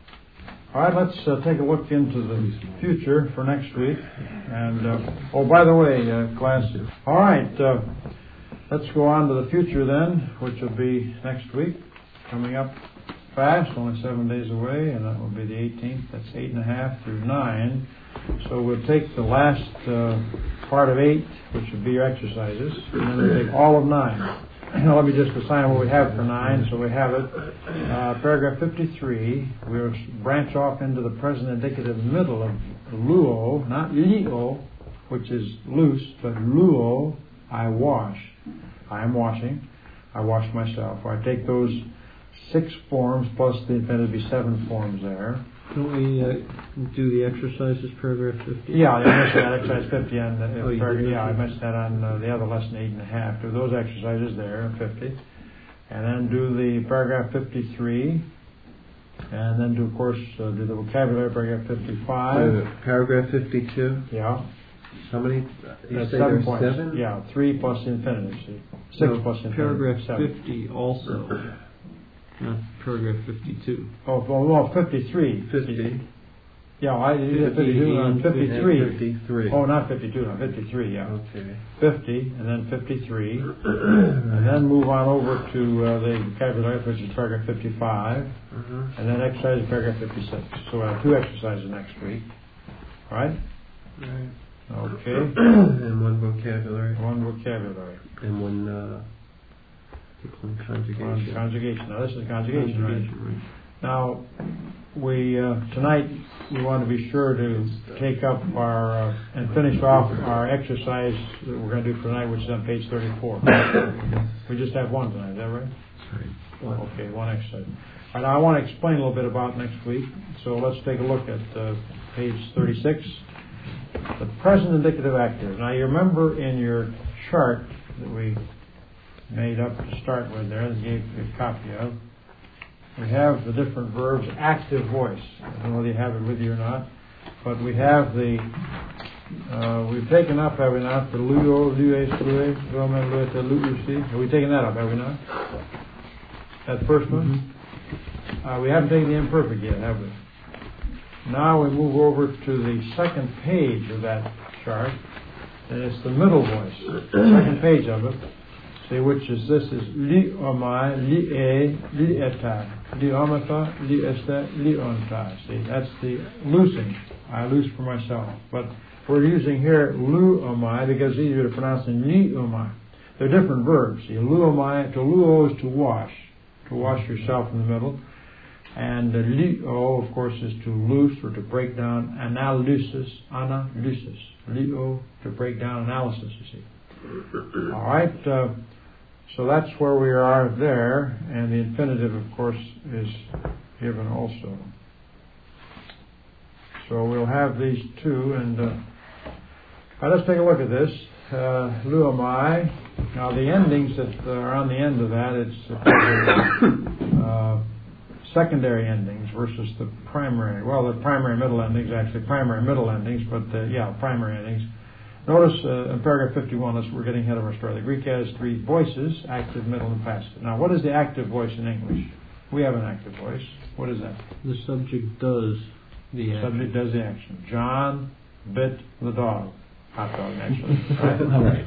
All right, let's uh, take a look into the future for next week. And, uh, oh, by the way, uh, class, all right, uh, let's go on to the future then, which will be next week, coming up fast, only seven days away, and that will be the eighteenth. That's eight and a half through nine. So we'll take the last uh, part of eight, which would be your exercises, and then we'll take all of nine. Let me just assign what we have for nine, so we have it. Uh, paragraph fifty-three, we'll branch off into the present indicative middle of luo, not leo, which is loose, but luo, I wash. I am washing. I wash myself. I take those six forms plus the infinitive, be seven forms there. Don't we uh, do the exercises, paragraph fifty? Yeah, I missed that exercise fifty on the, Oh, you paragraph, did? yeah, I missed that on uh, the other lesson, eight and a half. Do those exercises there, fifty. And then do the paragraph fifty-three. And then do, of course, uh, do the vocabulary, paragraph fifty-five. Uh, paragraph fifty-two. Yeah. How many? You That's say seven there's points. seven? Yeah, three plus the infinitive, see. Six No, plus the infinitive. paragraph seven. fifty also, not paragraph fifty-two. Oh, well, well, fifty-three. Fifty. Yeah, I did fifty-two on fifty-three. Fifty-three. Oh, not fifty-two, no, fifty-three, yeah. Okay. fifty, and then fifty-three, and then move on over to uh, the vocabulary, which is paragraph fifty-five, Uh-huh. and then exercise paragraph fifty-six. So we have two exercises next week, right? Right. Okay. And one vocabulary. One vocabulary. And one uh, One conjugation. conjugation. Now this is conjugation, right? Conjugation, right. Now, we uh, tonight we want to be sure to take up our uh, and finish off our exercise that we're going to do for tonight, which is on page thirty-four. We just have one tonight, is that right? Right. Okay, one exercise. All right, now I want to explain a little bit about next week. So let's take a look at uh, page thirty-six, the present indicative active. Now you remember in your chart that we made up to start with there, and gave you a copy of. We have the different verbs, active voice. I don't know whether you have it with you or not, but we have the, uh, we've taken up, have we not, the luo, lue, slue, roman, luete, luusi. Have we taken that up, have we not? That first one? Mm-hmm. Uh, we haven't taken the imperfect yet, have we? Now we move over to the second page of that chart, and it's the middle voice, second page of it. See, which is this is li omai, li e, li eta, li omata, li este, li onta. See, that's the loosing. I loose for myself. But we're using here lu omai because it's easier to pronounce than li omai. They're different verbs. See, lu omai, to luo is to wash, to wash yourself in the middle. And uh, li-o, of course, is to loose or to break down. Analysis, analysis. Li-o, to break down analysis, you see. All right, uh, so that's where we are there, and the infinitive, of course, is given also. So we'll have these two, and uh, now let's take a look at this. Uh, luomai. Now the endings that are on the end of that, it's uh, secondary endings versus the primary. Well, the primary middle endings, actually primary middle endings, but uh, yeah, primary endings. Notice uh, in paragraph fifty-one, let's, we're getting ahead of our story. The Greek has three voices, active, middle, and passive. Now, what is the active voice in English? We have an active voice. What is that? The subject does the action. Subject does the action. John bit the dog. Hot dog, actually. Right?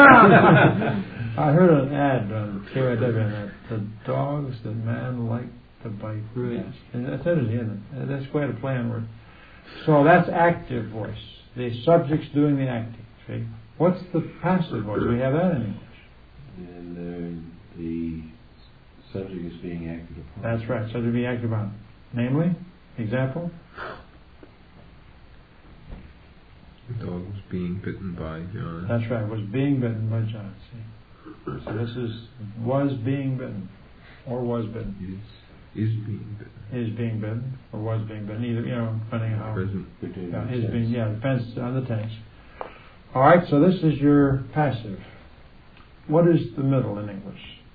I heard an ad on K Y W that the dogs that man like to bite. Right. And that's it, isn't it? That's quite a play on word. So that's active voice. The subject's doing the acting. See? What's the passive voice? We have that in English. And uh, the subject is being acted upon. That's right. Subject being acted upon. Namely, example. The dog was being bitten by John. That's right. Was being bitten by John. See? So this is was being bitten, or was bitten. Is is being bitten. Is being bitten, or was being bitten. Either, you know, depending on how. Present. Yeah, is being. Yeah, depends on the tense. All right. So this is your passive. What is the middle in English?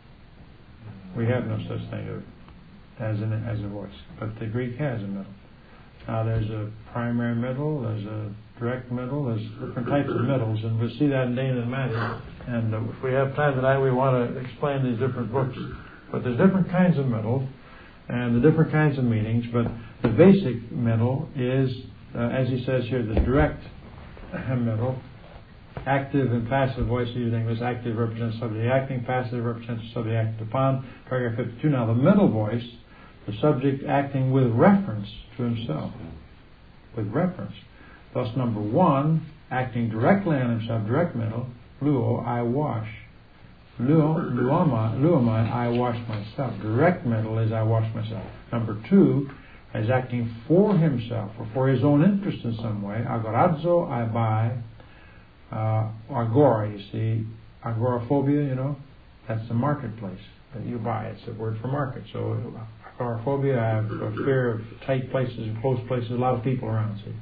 We have no such thing as an as a voice, but the Greek has a middle. Now there's a primary middle, there's a direct middle, there's different types of middles, and we'll see that in Dana and Matthew. And uh, if we have time tonight, we want to explain these different books. But there's different kinds of middle, and the different kinds of meanings. But the basic middle is, uh, as he says here, the direct middle. Active and passive voice used in English. Active represents subject acting, passive represents the subject acted upon. Paragraph fifty-two. Now the middle voice, the subject acting with reference to himself. With reference. Thus, number one, acting directly on himself, direct middle. Luo, I wash. Luo, luomai, luomai, I wash myself. Direct middle is I wash myself. Number two, is acting for himself or for his own interest in some way. Agorazo, I buy. Uh, agora, you see, agoraphobia, you know, that's the marketplace that you buy. It's a word for market. So, agoraphobia, I have a fear of tight places and close places, a lot of people around, see.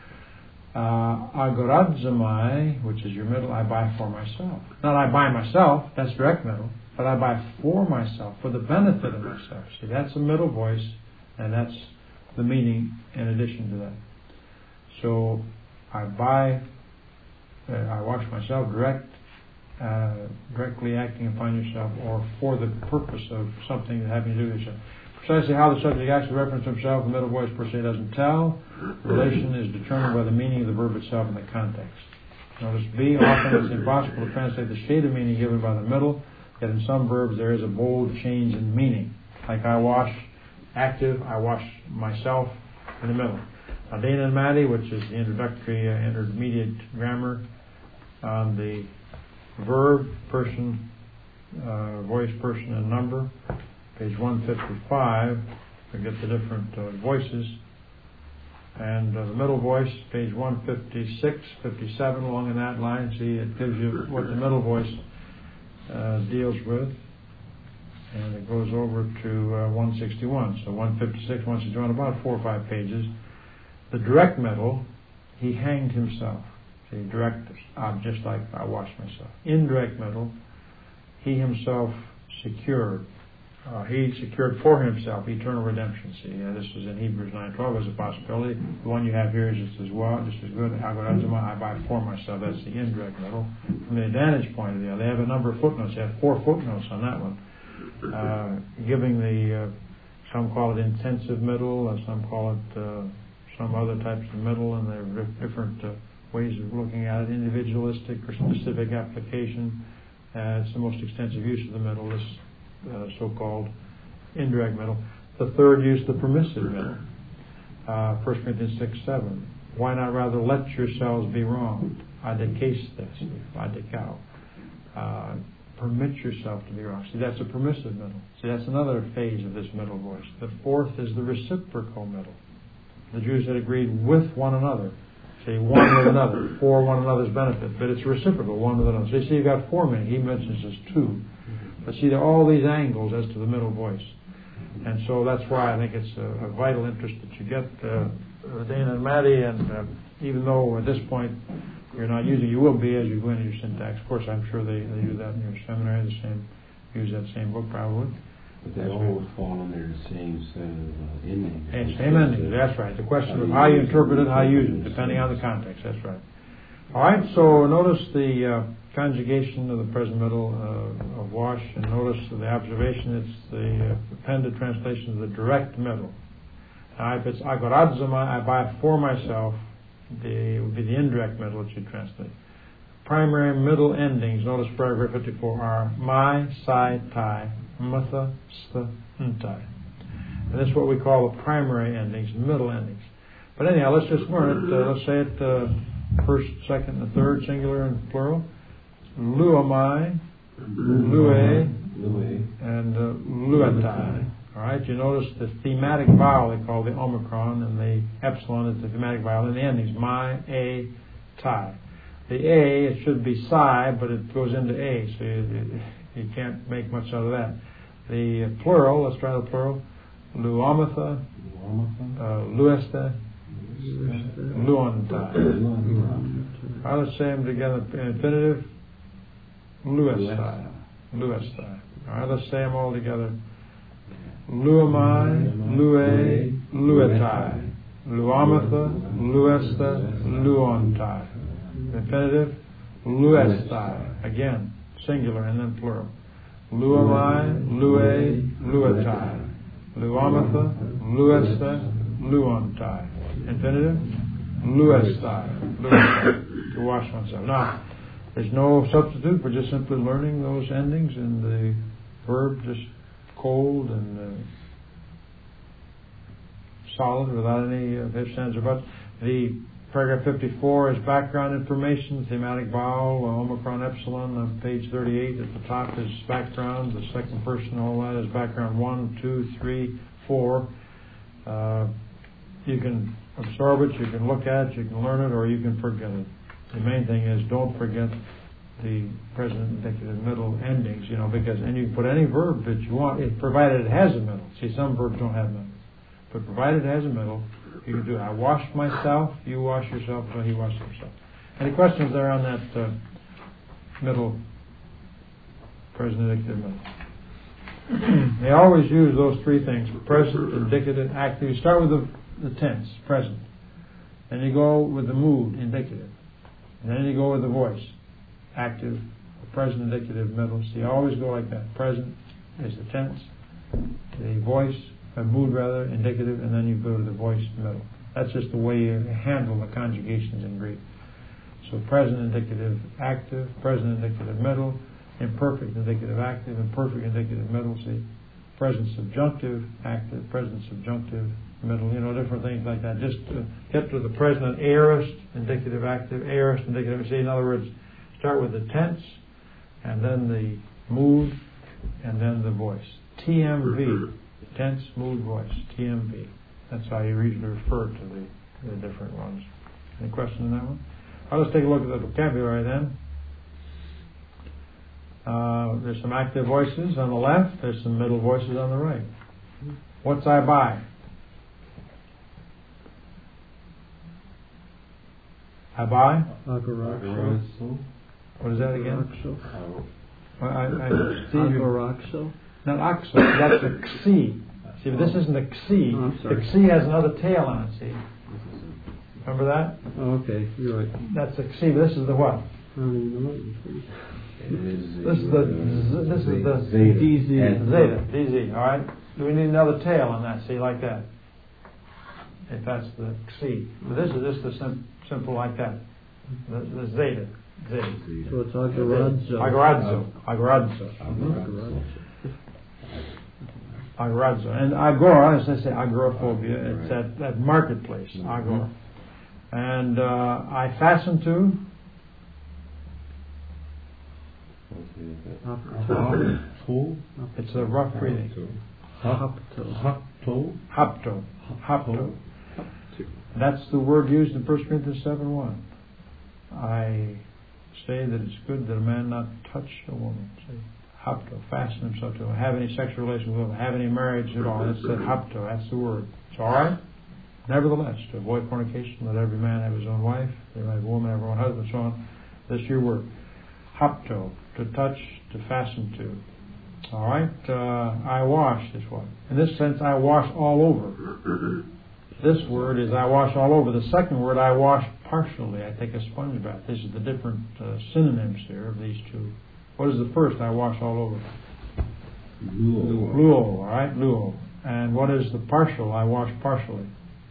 Uh, agoradzamai, which is your middle, I buy for myself. Not I buy myself, that's direct middle, but I buy for myself, for the benefit of myself. See, that's a middle voice, and that's the meaning in addition to that. So, I buy. Uh, I wash myself, direct, uh, directly acting upon yourself, or for the purpose of something that having to do with yourself. Precisely how the subject acts with reference to himself, the middle voice per se doesn't tell. Relation is determined by the meaning of the verb itself and the context. Notice B, often it's impossible to translate the shade of meaning given by the middle, yet in some verbs there is a bold change in meaning. Like I wash, active, I wash myself in the middle. Now Dana and Matty, which is the introductory, uh, intermediate grammar, on the verb, person, uh, voice, person, and number, page one fifty-five, we get the different uh, voices. And uh, the middle voice, page one fifty-six, fifty-seven, along in that line, see, it gives you what the middle voice uh, deals with. And it goes over to uh, one sixty-one. So one fifty-six, one sixty-one, about four or five pages. The direct middle, he hanged himself. See, direct, uh, just like I wash myself. Indirect middle, he himself secured. Uh, he secured for himself eternal redemption. See, uh, this is in Hebrews nine twelve as a possibility. The one you have here is just as well, just as good. I buy for myself. That's the indirect middle. From the advantage point of view, they have a number of footnotes. They have four footnotes on that one, uh, giving the uh, some call it intensive middle, and some call it uh, some other types of middle, and there are different uh, ways of looking at it, individualistic or specific application. Uh, it's the most extensive use of the middle, this uh, so-called indirect middle. The third use, the permissive middle. Uh, First Corinthians six seven. Why not rather let yourselves be wronged? Adekestes, adekao. Uh, permit yourself to be wrong. See, that's a permissive middle. See, that's another phase of this middle voice. The fourth is the reciprocal middle. The Jews had agreed with one another. See, one with another, for one another's benefit. But it's reciprocal, one with another. So you see, you've got four meanings. He mentions as two. But see, there are all these angles as to the middle voice. And so that's why I think it's a, a vital interest that you get, uh, Dana and Maddie, and uh, even though at this point you're not using, you will be as you go into your syntax. Of course, I'm sure they, they use that in your seminary, the same, use that same book probably. But they all would fall under the same set of uh, endings. And same endings, that's right. The question of how you interpret it, how you use it, depending on the context, that's right. All right, so notice the uh, conjugation of the present middle uh, of wash, and notice the observation, it's the uh, appended translation of the direct middle. Now, if it's agoradzama, I buy for myself, the, it would be the indirect middle that you translate. Primary middle endings, notice paragraph fifty-four, are my, sai, tai, matha, sta, ntai. And this is what we call the primary endings, middle endings. But anyhow, let's just learn it. Uh, let's say it uh, first, second, and third, singular and plural. Luamai, lue, and uh, luetai. All right, you notice the thematic vowel they call the omicron, and the epsilon is the thematic vowel, and the endings, my, a, tai. The a, it should be psi, but it goes into a, so you, you can't make much out of that. The uh, plural, let's try the plural, luamatha, uh, luesta, luontai. All right, let's say them together in infinitive, luestai, luestai. All right, let's say them all together. Luamai, lue, luetai. Luamatha, luesta, luontai. Infinitive, luestai. Again, singular and then plural. Luamai, lue, luetai. Luamatha, luesta, luontai. Infinitive, luestai. Luestai. To wash oneself. Now, there's no substitute for just simply learning those endings in the verb, just cold and uh, solid without any uh, ifs, ands, or buts. The paragraph fifty-four is background information, thematic vowel, uh, omicron, epsilon. On page thirty-eight at the top is background. The second person, all that is background one, two, three, four. Uh, you can absorb it, you can look at it, you can learn it, or you can forget it. The main thing is don't forget the present, indicative, middle endings, you know, because, and you can put any verb that you want, it, provided it has a middle. See, some verbs don't have middle. But provided it has a middle, you can do, I washed myself, you wash yourself, so he washed himself. Any questions there on that uh, middle, present, indicative, middle? They always use those three things, present, indicative, active. You start with the, the tense, present. Then you go with the mood, indicative. And then you go with the voice, active, present, indicative, middle. So you always go like that. Present is the tense, the voice, a mood rather, indicative, and then you go to the voice, middle. That's just the way you handle the conjugations in Greek. So present, indicative, active, present, indicative, middle, imperfect, indicative, active, imperfect, indicative, middle. See, present, subjunctive, active, present, subjunctive, middle, you know, different things like that. Just to get to the present, aorist, indicative, active, aorist, indicative. See, in other words, start with the tense, and then the mood, and then the voice. T M V, tense, mood, voice. T M V. That's how you usually refer to the, the different ones. Any questions on that one? Well, let's take a look at the vocabulary then. Uh, there's some active voices on the left. There's some middle voices on the right. What's I buy? I buy? Agaraxo. What is that again? Agaraxo. I, I, see, Agaraxo. not oxo. That's a xi. See, but this isn't a xi. Oh, I'm sorry. The xi has another tail on it, see. Remember that? Oh, okay, you're right. That's a xi, but this is the what? I don't even know what it is. This is the, z- this is the Zeta. D Z. zeta, D Z, all right? Do we need another tail on that, see, like that? It that's the C. But this is just the sim- simple like that. The, the zeta. Zeta. So it's agoradzo. Agoradzo. Agoradzo. Agoradzo. Agoradzo. And agora, as I say, agoraphobia, it's that, that marketplace, agora. And uh, I fasten to Hapto. it's a rough breathing. Hapto. Hapto. Hapto. Hapto. That's the word used in First Corinthians seven one. I say that it's good that a man not touch a woman. See? Hapto. Fasten himself to her. Have any sexual relation with her. Have any marriage at all. That's the hapto. That's the word. It's all right. Nevertheless, to avoid fornication, let every man have his own wife, every man have a woman have her own husband, so on. This is your word. Hapto, to touch, to fasten to. All right? Uh, I wash is what? In this sense, I wash all over. This word is I wash all over. The second word, I wash partially. I take a sponge bath. These are the different uh, synonyms here of these two. What is the first? I wash all over. Luo. Luo, all right? Luo. And what is the partial? I wash partially.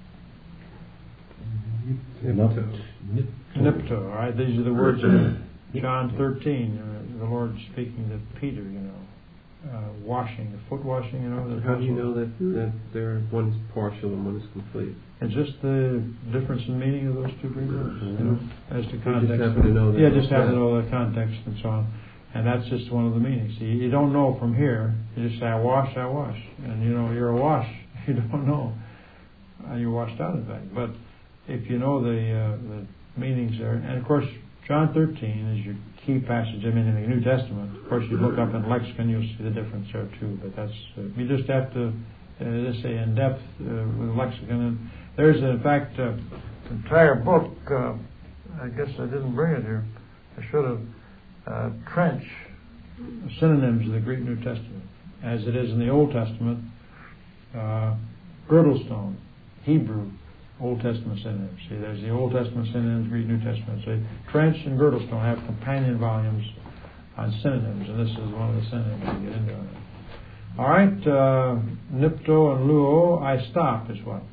Nipto. Nipto, all right? These are the words of John thirteen, uh, the Lord speaking to Peter, you know, uh, washing, the foot washing, you know. How do you know that, that they're, one is partial and one is complete? It's just the difference in meaning of those two Greek words, you know, as to context. You just happen to know that. Yeah, just happen to know the context and so on. And that's just one of the meanings. See, you don't know from here. You just say, I wash, I wash. And, you know, you're a wash. You don't know. And you're washed out, in fact. But if you know the, uh, the meanings there, and of course, John thirteen is your key passage, I mean, in the New Testament. Of course, you look up in lexicon, you'll see the difference there too. But that's, uh, you just have to, uh, just say in depth uh, with lexicon. And there's, in fact, uh, an entire book, uh, I guess I didn't bring it here. I should have. Uh, trench synonyms of the Greek New Testament, as it is in the Old Testament. Uh, Girdlestone, Hebrew, Old Testament synonyms. See, there's the Old Testament synonyms, Greek New Testament. So Trench and Girdlestone have companion volumes on synonyms, and this is one of the synonyms we get into. On it. All right, uh, Nipto and Luo, I stop is what?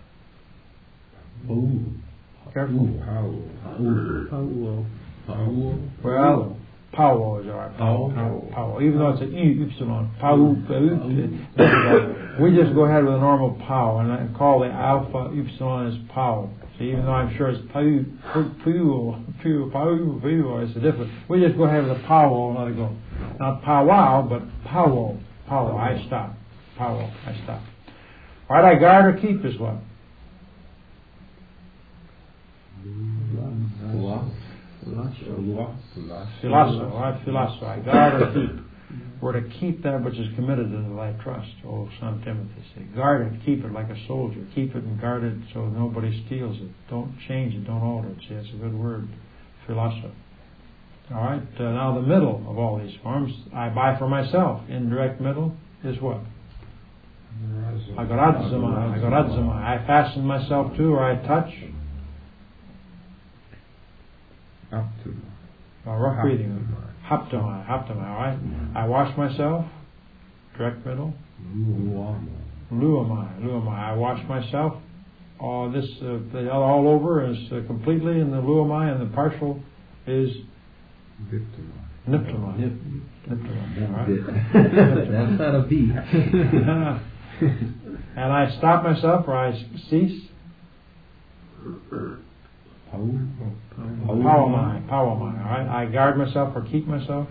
Ooh. Careful. Paulo. Paulo. Well, Paulo is all right. Paulo. Paulo. Even though it's an E, Ypsilon. Paulo. We just go ahead with a normal Pau and I call the alpha Ypsilon as Pau. So even though I'm sure it's Pau, Pau, Pau, Pau, Pau, it's a different. We just go ahead with a Paulo and let it go. Not powwow, but Paulo. Paulo. I stop. Paulo. I stop. All right, I guard or keep is what? Philasso, right? Philasso. I guard or keep. We're to keep that which is committed to thy trust, O son Timothy. Say, guard it, keep it like a soldier. Keep it and guard it so nobody steals it. Don't change it, don't alter it. See, that's a good word. Philasso. All right. Uh, now the middle of all these forms, I buy for myself. Indirect middle is what? Agoradzamai. Agoradzamai. I fasten myself to, or I touch. Oh, rough breathing. Haptomai. Haptomai. All right. I wash myself. Direct middle. Luamai. Luamai. I wash myself. All this uh, all over is uh, completely in the luamai, and the partial is niptomai. Niptomai. All right. That's not a B. And I stop myself, or I cease. Powamai, powamai, all right. I guard myself or keep myself.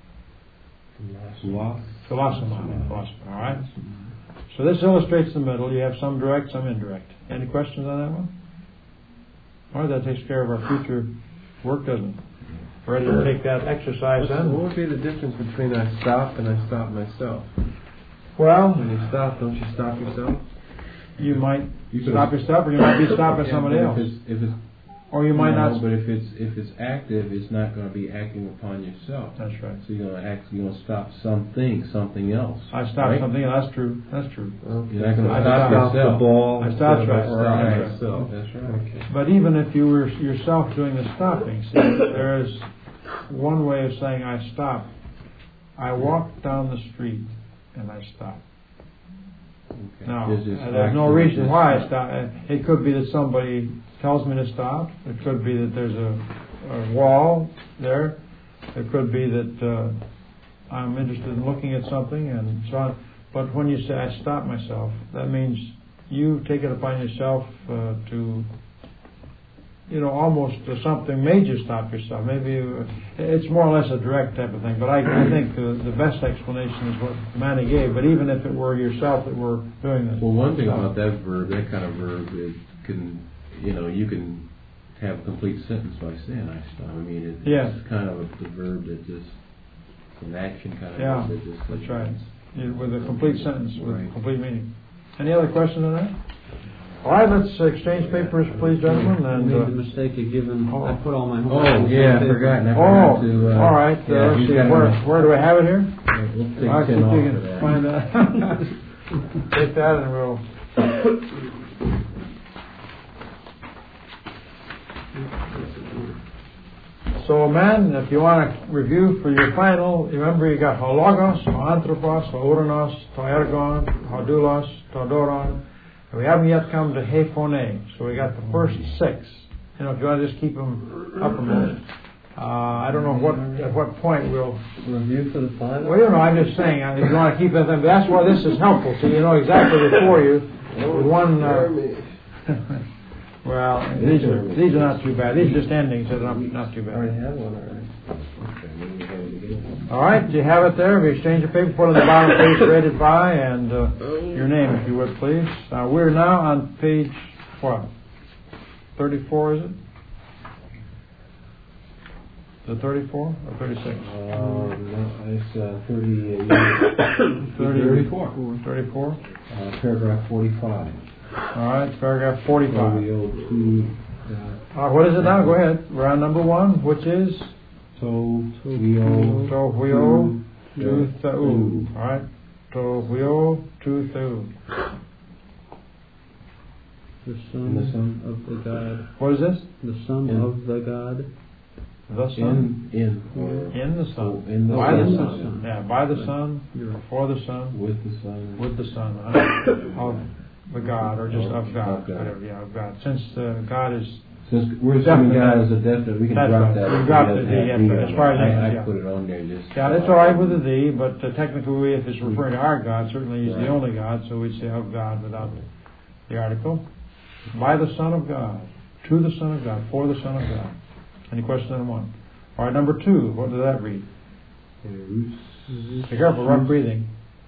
Philosomai, philosophy, all right. So this illustrates the middle. You have some direct, some indirect. Any questions on that one? All right, that takes care of our future work, doesn't it? Ready to take that exercise then? What would be the difference between I stop and I stop myself? Well, when you stop, don't you stop yourself? You might you stop yourself, or you might be stopping yeah, somebody else. If it's, if it's Or you might no, not. But if it's if it's active, it's not going to be acting upon yourself. That's right. So you're going to act. You're going to stop something, something else. I stop right? something. That's true. That's true. Okay. You're not going to I stop stop yourself. the ball. I stop instead of right. stopping Right. myself. That's right. Okay. But even if you were yourself doing the stopping, see, there is one way of saying I stop. I walk down the street and I stop. No, Is it uh, there's no actually reason just- why I stop. Uh, It could be that somebody tells me to stop. It could be that there's a, a wall there. It could be that uh, I'm interested in looking at something and so on. But when you say I stop myself, that means you take it upon yourself uh, to, you know, almost uh, something made you stop yourself. Maybe you, it's more or less a direct type of thing. But I, I think uh, the best explanation is what Manny gave. But even if it were yourself that were doing this. Well, one thing about that verb, that kind of verb, it can, you know, you can have a complete sentence by saying I stop. I mean, it, Yeah. it's kind of a, the verb that just, it's an action kind of Yeah, verb that just. that's right. Yeah, with a complete sentence, with Right. complete meaning. Any other questions on that? All right, let's exchange papers, please, gentlemen. I And made the uh, mistake of giving, I put all my Oh, homework. yeah, I forgot. I oh, forgot to, uh, all right. Uh, yeah, let's he's see. got Where, a- where do I have it here? Yeah, we'll take I ten think off you for can that. find that. Take that, and we'll. So, man, if you want to review for your final, remember you got hologos, anthropos, uranos, to ergon, hodulos, to doron. And we haven't yet come to hephone. So we got the first six. You know, if you want to just keep them uppermost. Uh, I don't know what at what point we'll Review for the final? well, you know, I'm just saying, uh, if you want to keep that, that's why this is helpful, so you know exactly before you. One, uh, well, these are these are not too bad. These are just endings that are not, not too I already bad. have one already. All right, you have it there. We exchange your paper, put it on the bottom page, rated by, and uh, your name, if you would, please. Uh, we're now on page what? thirty-four, is it? The thirty-four or thirty-six? Uh, no, it's uh, thirty, uh, thirty, thirty-four. thirty-four. Uh, paragraph forty-five. All right, paragraph forty-five. W O two. Uh, what is it now? Go ahead. We're on number one, which is To Wio to huio tu theu. All right, to huio tu theu. The And the Son Son. of the God. What is this? The Son In- of the God. The Son. In in or In the Son. Oh, in the by Son. the Son. Yeah, by the Son, for the Son, with the Son. with the Son uh, of the God, or just of God, Of God. whatever. Yeah, of God. Since uh, God is. Since we're assuming Definite. God is a definite, we can That's drop right. that. We've got It the doesn't D, have yeah, to be but on as far as there. I- I, I yeah. put it on there just. Yeah, that's all right with the thee, but uh, technically, if it's referring to our God, certainly He's Right. the only God, so we'd say of God without the article. By the Son of God, to the Son of God, for the Son of God. Any questions on one? All right, number two, what does that read? Be careful, rough breathing.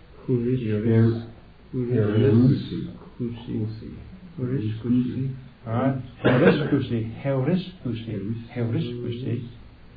All right, heuriskusi, heuriskusi, heuriskusi.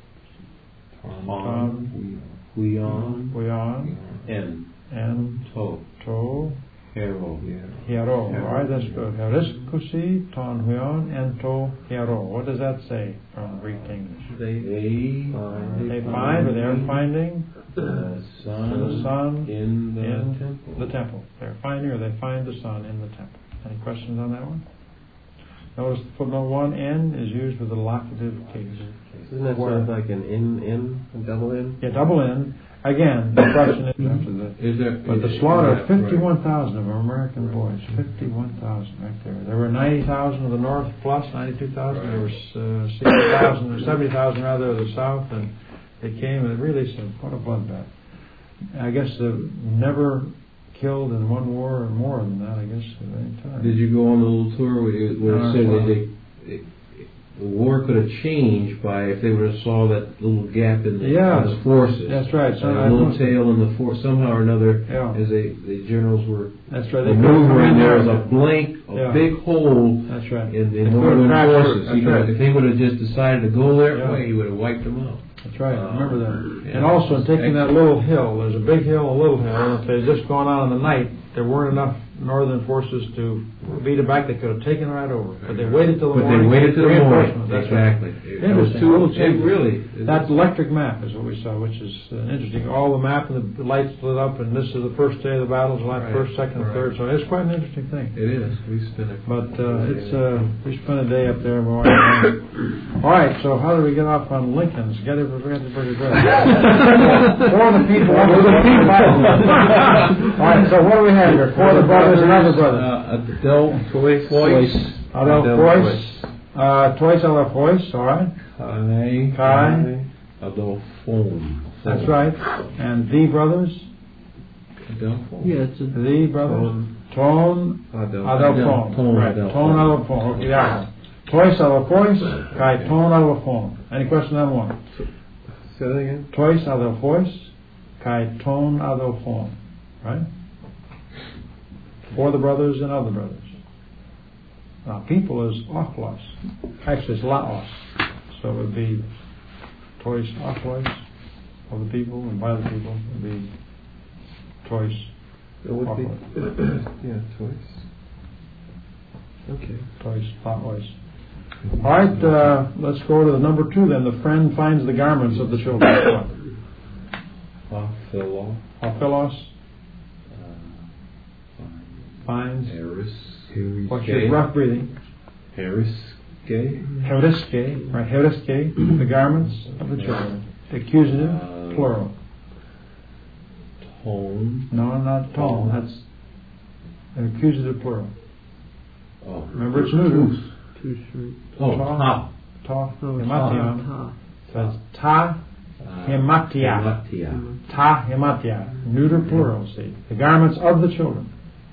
Ton, Huion. huion, And and To. to, Hero. hiero. All right, that's good. Heuriskusi, ton, huion, and to, hiero. What does that say from Greek to English? They They They find, or they're finding the Son, the Son in the in temple. the temple. They're finding, or they find the Son in the temple. Any questions on that one? Notice footnote one, N is used with a locative case. Doesn't that Where- sound like an in, in, a double in? Yeah, double N. Again, the question is after the. Is there? But the is- slaughter yeah, of fifty-one thousand of our American boys, fifty-one thousand right there. There were ninety thousand of the North plus, ninety-two thousand. There was uh, sixty thousand or seventy thousand rather of the South, and they came and it really said, what a bloodbath. I guess they've never killed in one war or more than that, I guess, at any time. Did you go on the little tour where it, where No, it said well. that they, it, the war could have changed by if they would have saw that little gap in the, Yeah. in the forces? That's right. So So a I little don't- tail in the force somehow or another. Yeah. As they, the generals were That's right. They could've come maneuvering, in there was there. a blank, a Yeah. big hole That's right. in the They could've northern crashed it. forces. That's He could have- right. If they would have just decided to go their Yeah. way, he would have wiped them out. That's right. I remember that. Yeah. And also in taking that little hill, there's a big hill, a little hill, and if they had just gone out in the night, there weren't enough northern forces to beat it back. They could have taken right over. But they waited till the But they morning. waited till the morning. Reinforcements, that's right. Exactly. It, it was Interesting. too, Little it changes. really. That electric map is what we saw, which is uh, interesting. All the map and the lights lit up, and this is the first day of the battle, July Right. first, second, and Right. third. So it's quite an interesting thing. It is. We spent a But uh, it's uh, we spent a day up there. All right, so how did we get off on Lincoln's? Get it, forget to bring it back. For the people, for the people. All right, so what do we have here? For the brother brothers and other brothers. Uh, Adelphois. Adelphois. Uh, Tois Adelphois, all right. Kai. Kai. Adelphon. That's right. And the brothers. Adelphon. Yeah, it's a, The brothers. Tone Adelphon. Tone Right. Adelphon. Tone Adelphon. Okay, yeah. Tois Adelphois. Kai Tone Adelphon. Any question on one? Say that again. Tois Adelphois. Kai Tone Adelphon. Right? For the brothers and other brothers. Now, people is ochlos. Actually, it's laos. So it would be tois ochlos of the people, and by the people it would be tois It would be. ochlos. Yeah, twice. Okay. Tois ochlos. All right, uh, let's go to the number two then. The friend finds the garments of the children. Ophilos. Ophilos finds. Eris. What's your rough breathing? Heriske. Heuriske, right? Heuriske, the garments of the children. Accusative, Uh, plural. Tone. No, not tone. That's an accusative plural. Oh. Remember, it's neuter. too short. Oh, Ta. ta. Ta. No, it's Hemation. ta. So it's ta. Uh, Hematia. Hematia. Ta hematia. Neuter plural, see. The garments of the children.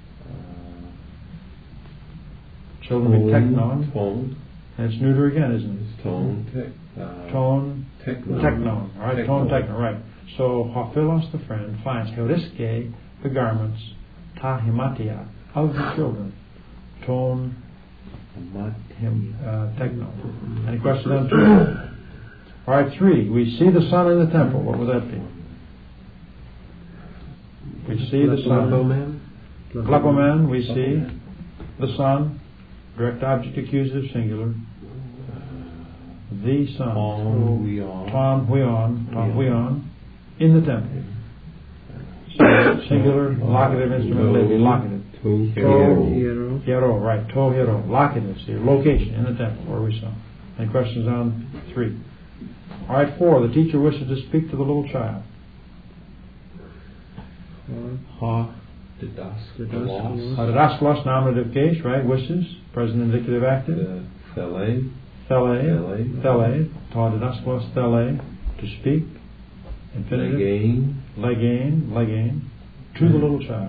Children be teknon. Tone. And it's neuter again, isn't it? It's tone. Tech. Uh, Tone. Teknon. Teknon. All right, tone teknon, right. So, Hophilos the friend finds Heuriske, the garments, ta hematia, of the children. Tone him, uh, teknon. Any questions on two? All right, three. We see the sun in the temple. What would that be? We see the sun. Blepoman. Blepoman, we see the sun. Direct object accusative singular. The sun. Ton huion. Ton huion. Ton huion. In the temple. So, singular, locative instrument, maybe locative. To To hero, right. To hero. Locative. See, location in the temple where we saw. Any questions on three? All right, four. The teacher wishes to speak to the little child. Ha. Didaskalos. Didaskalos, nominative case, right? Wishes. Present indicative active. Thele. Thele. Thele. Ta didaskalos thele. To speak. Infinitive. Legain. Legain. Legain. To the little child.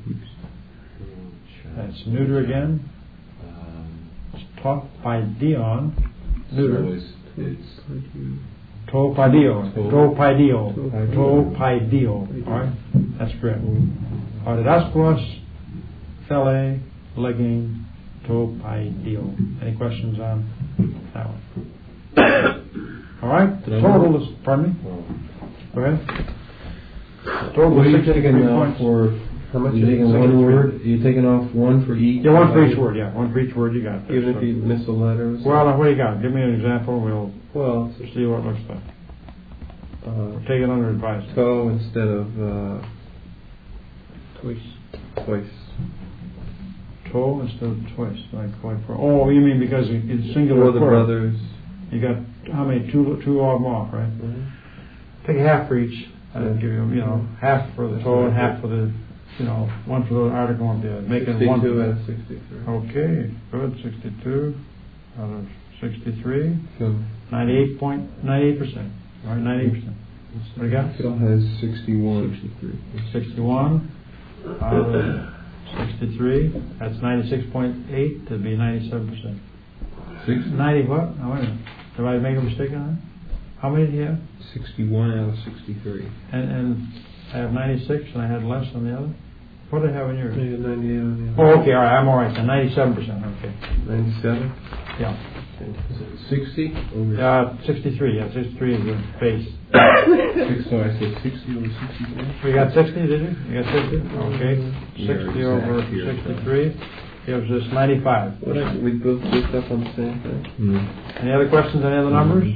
That's neuter again. Um, It's taught by Dion. Neuter. So it's, it's To paidio. To- To paidio. To- To paidio. Alright? That's correct. Didaskalos thele. Legain. To paidio. Any questions on that one? Alright? Did I Total know? is, pardon me? well, Go ahead. Total what is are you sixty-three taking off points. for? How much You is taking it? one word? You taking off one for each? Yeah, one for each word, yeah. One for each word you got. there. Even So- if you miss a letter. or Well, now, what do you got? Give me an example. We'll Well, see what it looks like. uh, Take it under advisement. toe instead of uh, Twice. twice. Toe instead of twice. Like, like for, oh, you mean because it's singular For the plural. brothers. You got how many? Two, two of them off, right? Take a half for each. I'd give you, you know, half for the toe and half for the, you know, one for the article and the make it one. sixty-two out of sixty-three. Okay, good. Sixty-two out of sixty-three. So Ninety-eight point ninety-eight percent. All right, ninety-eight percent. What do you got? Phil has sixty-one. sixty-three. Sixty-one out of sixty-three. That's ninety-six point eight. That'd be ninety-seven percent. Six? Ninety what? Oh, wait a minute. Did I make a mistake on that? How many do you have? sixty-one out of sixty-three. And and I have ninety-six, and I had less on the other. What did I have in yours? You got ninety-eight on the Oh, other. okay. All right. I'm all right. Then ninety-seven percent. Okay. ninety-seven. Yeah. Is it sixty? Uh, sixty-three. Yeah, sixty-three is the base. Six, so I said sixty over sixty-three? We got sixty, did you? You got sixty? Okay. You're sixty exact over here, so. sixty-three gives us ninety-five. What if we both picked up on the same thing? Mm. Any other questions? Any other numbers?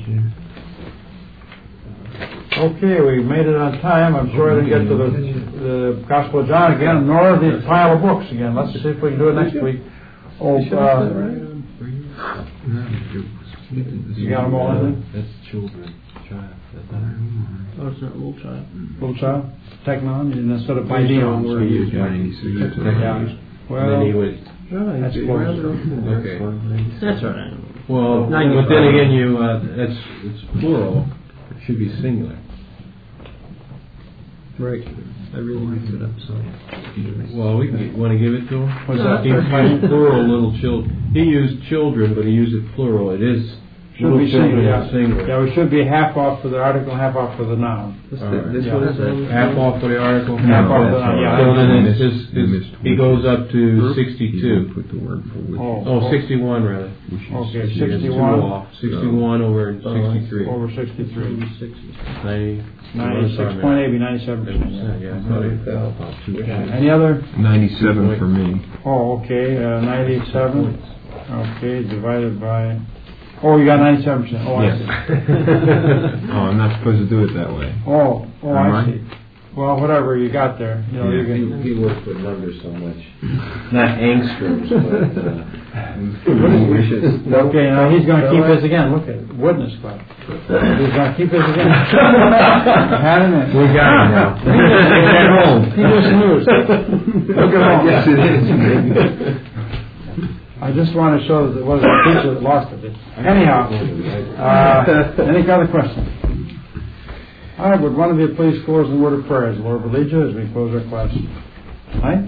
Okay, we made it on time. I'm sorry I didn't get to the, the Gospel of John again, nor the pile of books again. Let's see if we can do it next week. Oh, uh, you got them all in That's children. Child. That's not Oh, it's not little child. there? Little child? Technon, and instead of by Dion. So you use ninety, so you use Yeah. Well, and then he would. that's close. Okay. That's all right. Well, ninety-five. but then again, you uh, that's it's plural. It should be singular. Right. I really mixed it up, so. Well, we can want to give it to him. What's No, that? He used plural little children. He used children, but he used it plural. It is Should little be children singular, is yeah. singular. Yeah, we should be half off for the article, half off for the noun. This, All right. this Yeah. one is on- Half off for the article. Half off that's the- all yeah. right. So then You it's missed- just, you it's, missed he which goes is- up to You didn't sixty-two. put the word for which. Oh. Oh, sixty-one rather. which is- Okay, she has Two sixty-one. off. Sixty-one over sixty-three. Over sixty-three. Ninety. Ninety-six point eight, be ninety-seven percent. Yeah, I thought it fell. About two Yeah. points. Any other? Ninety-seven for me. Oh, okay, uh, ninety-seven. Okay, divided by, oh, you got ninety-seven percent. Oh, I Yes. see. Oh, I'm not supposed to do it that way. Oh, oh, Am I I? see. Well, whatever you got there, you know, you He, can. he works with numbers so much. Not angstroms, but uh, Okay, now he's gonna keep this again, look at it, witness club. He's gonna keep this again. Had him in. We got it now. At home. He was snoozed. Look at home. Yes, it is. I just want to show that it wasn't the teacher that lost it. Anyhow, uh, any other questions? All right, would one of you please close in a word of prayer as the Lord will lead you as we close our class tonight?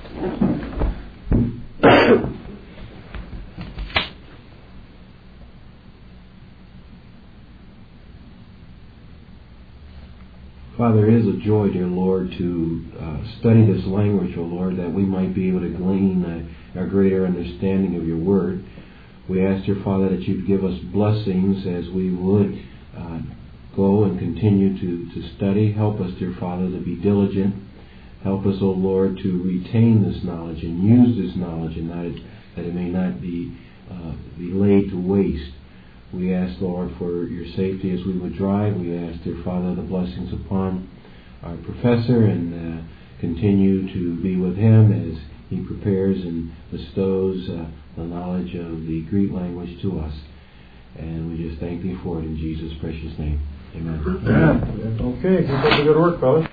Father, it is a joy, dear Lord, to uh, study this language, O Lord, that we might be able to glean uh, a greater understanding of your word. We ask, dear Father, that you'd give us blessings as we would uh, go and continue to, to study. Help us, dear Father, to be diligent. Help us, O Lord, to retain this knowledge and use this knowledge, and that it, that it may not be, uh, be laid to waste. We ask, Lord, for your safety as we would drive. We ask, dear Father, the blessings upon our professor, and uh, continue to be with him as he prepares and bestows uh, the knowledge of the Greek language to us. And we just thank thee for it in Jesus' precious name. Amen. Yeah. Okay, keep up the good work, fellas.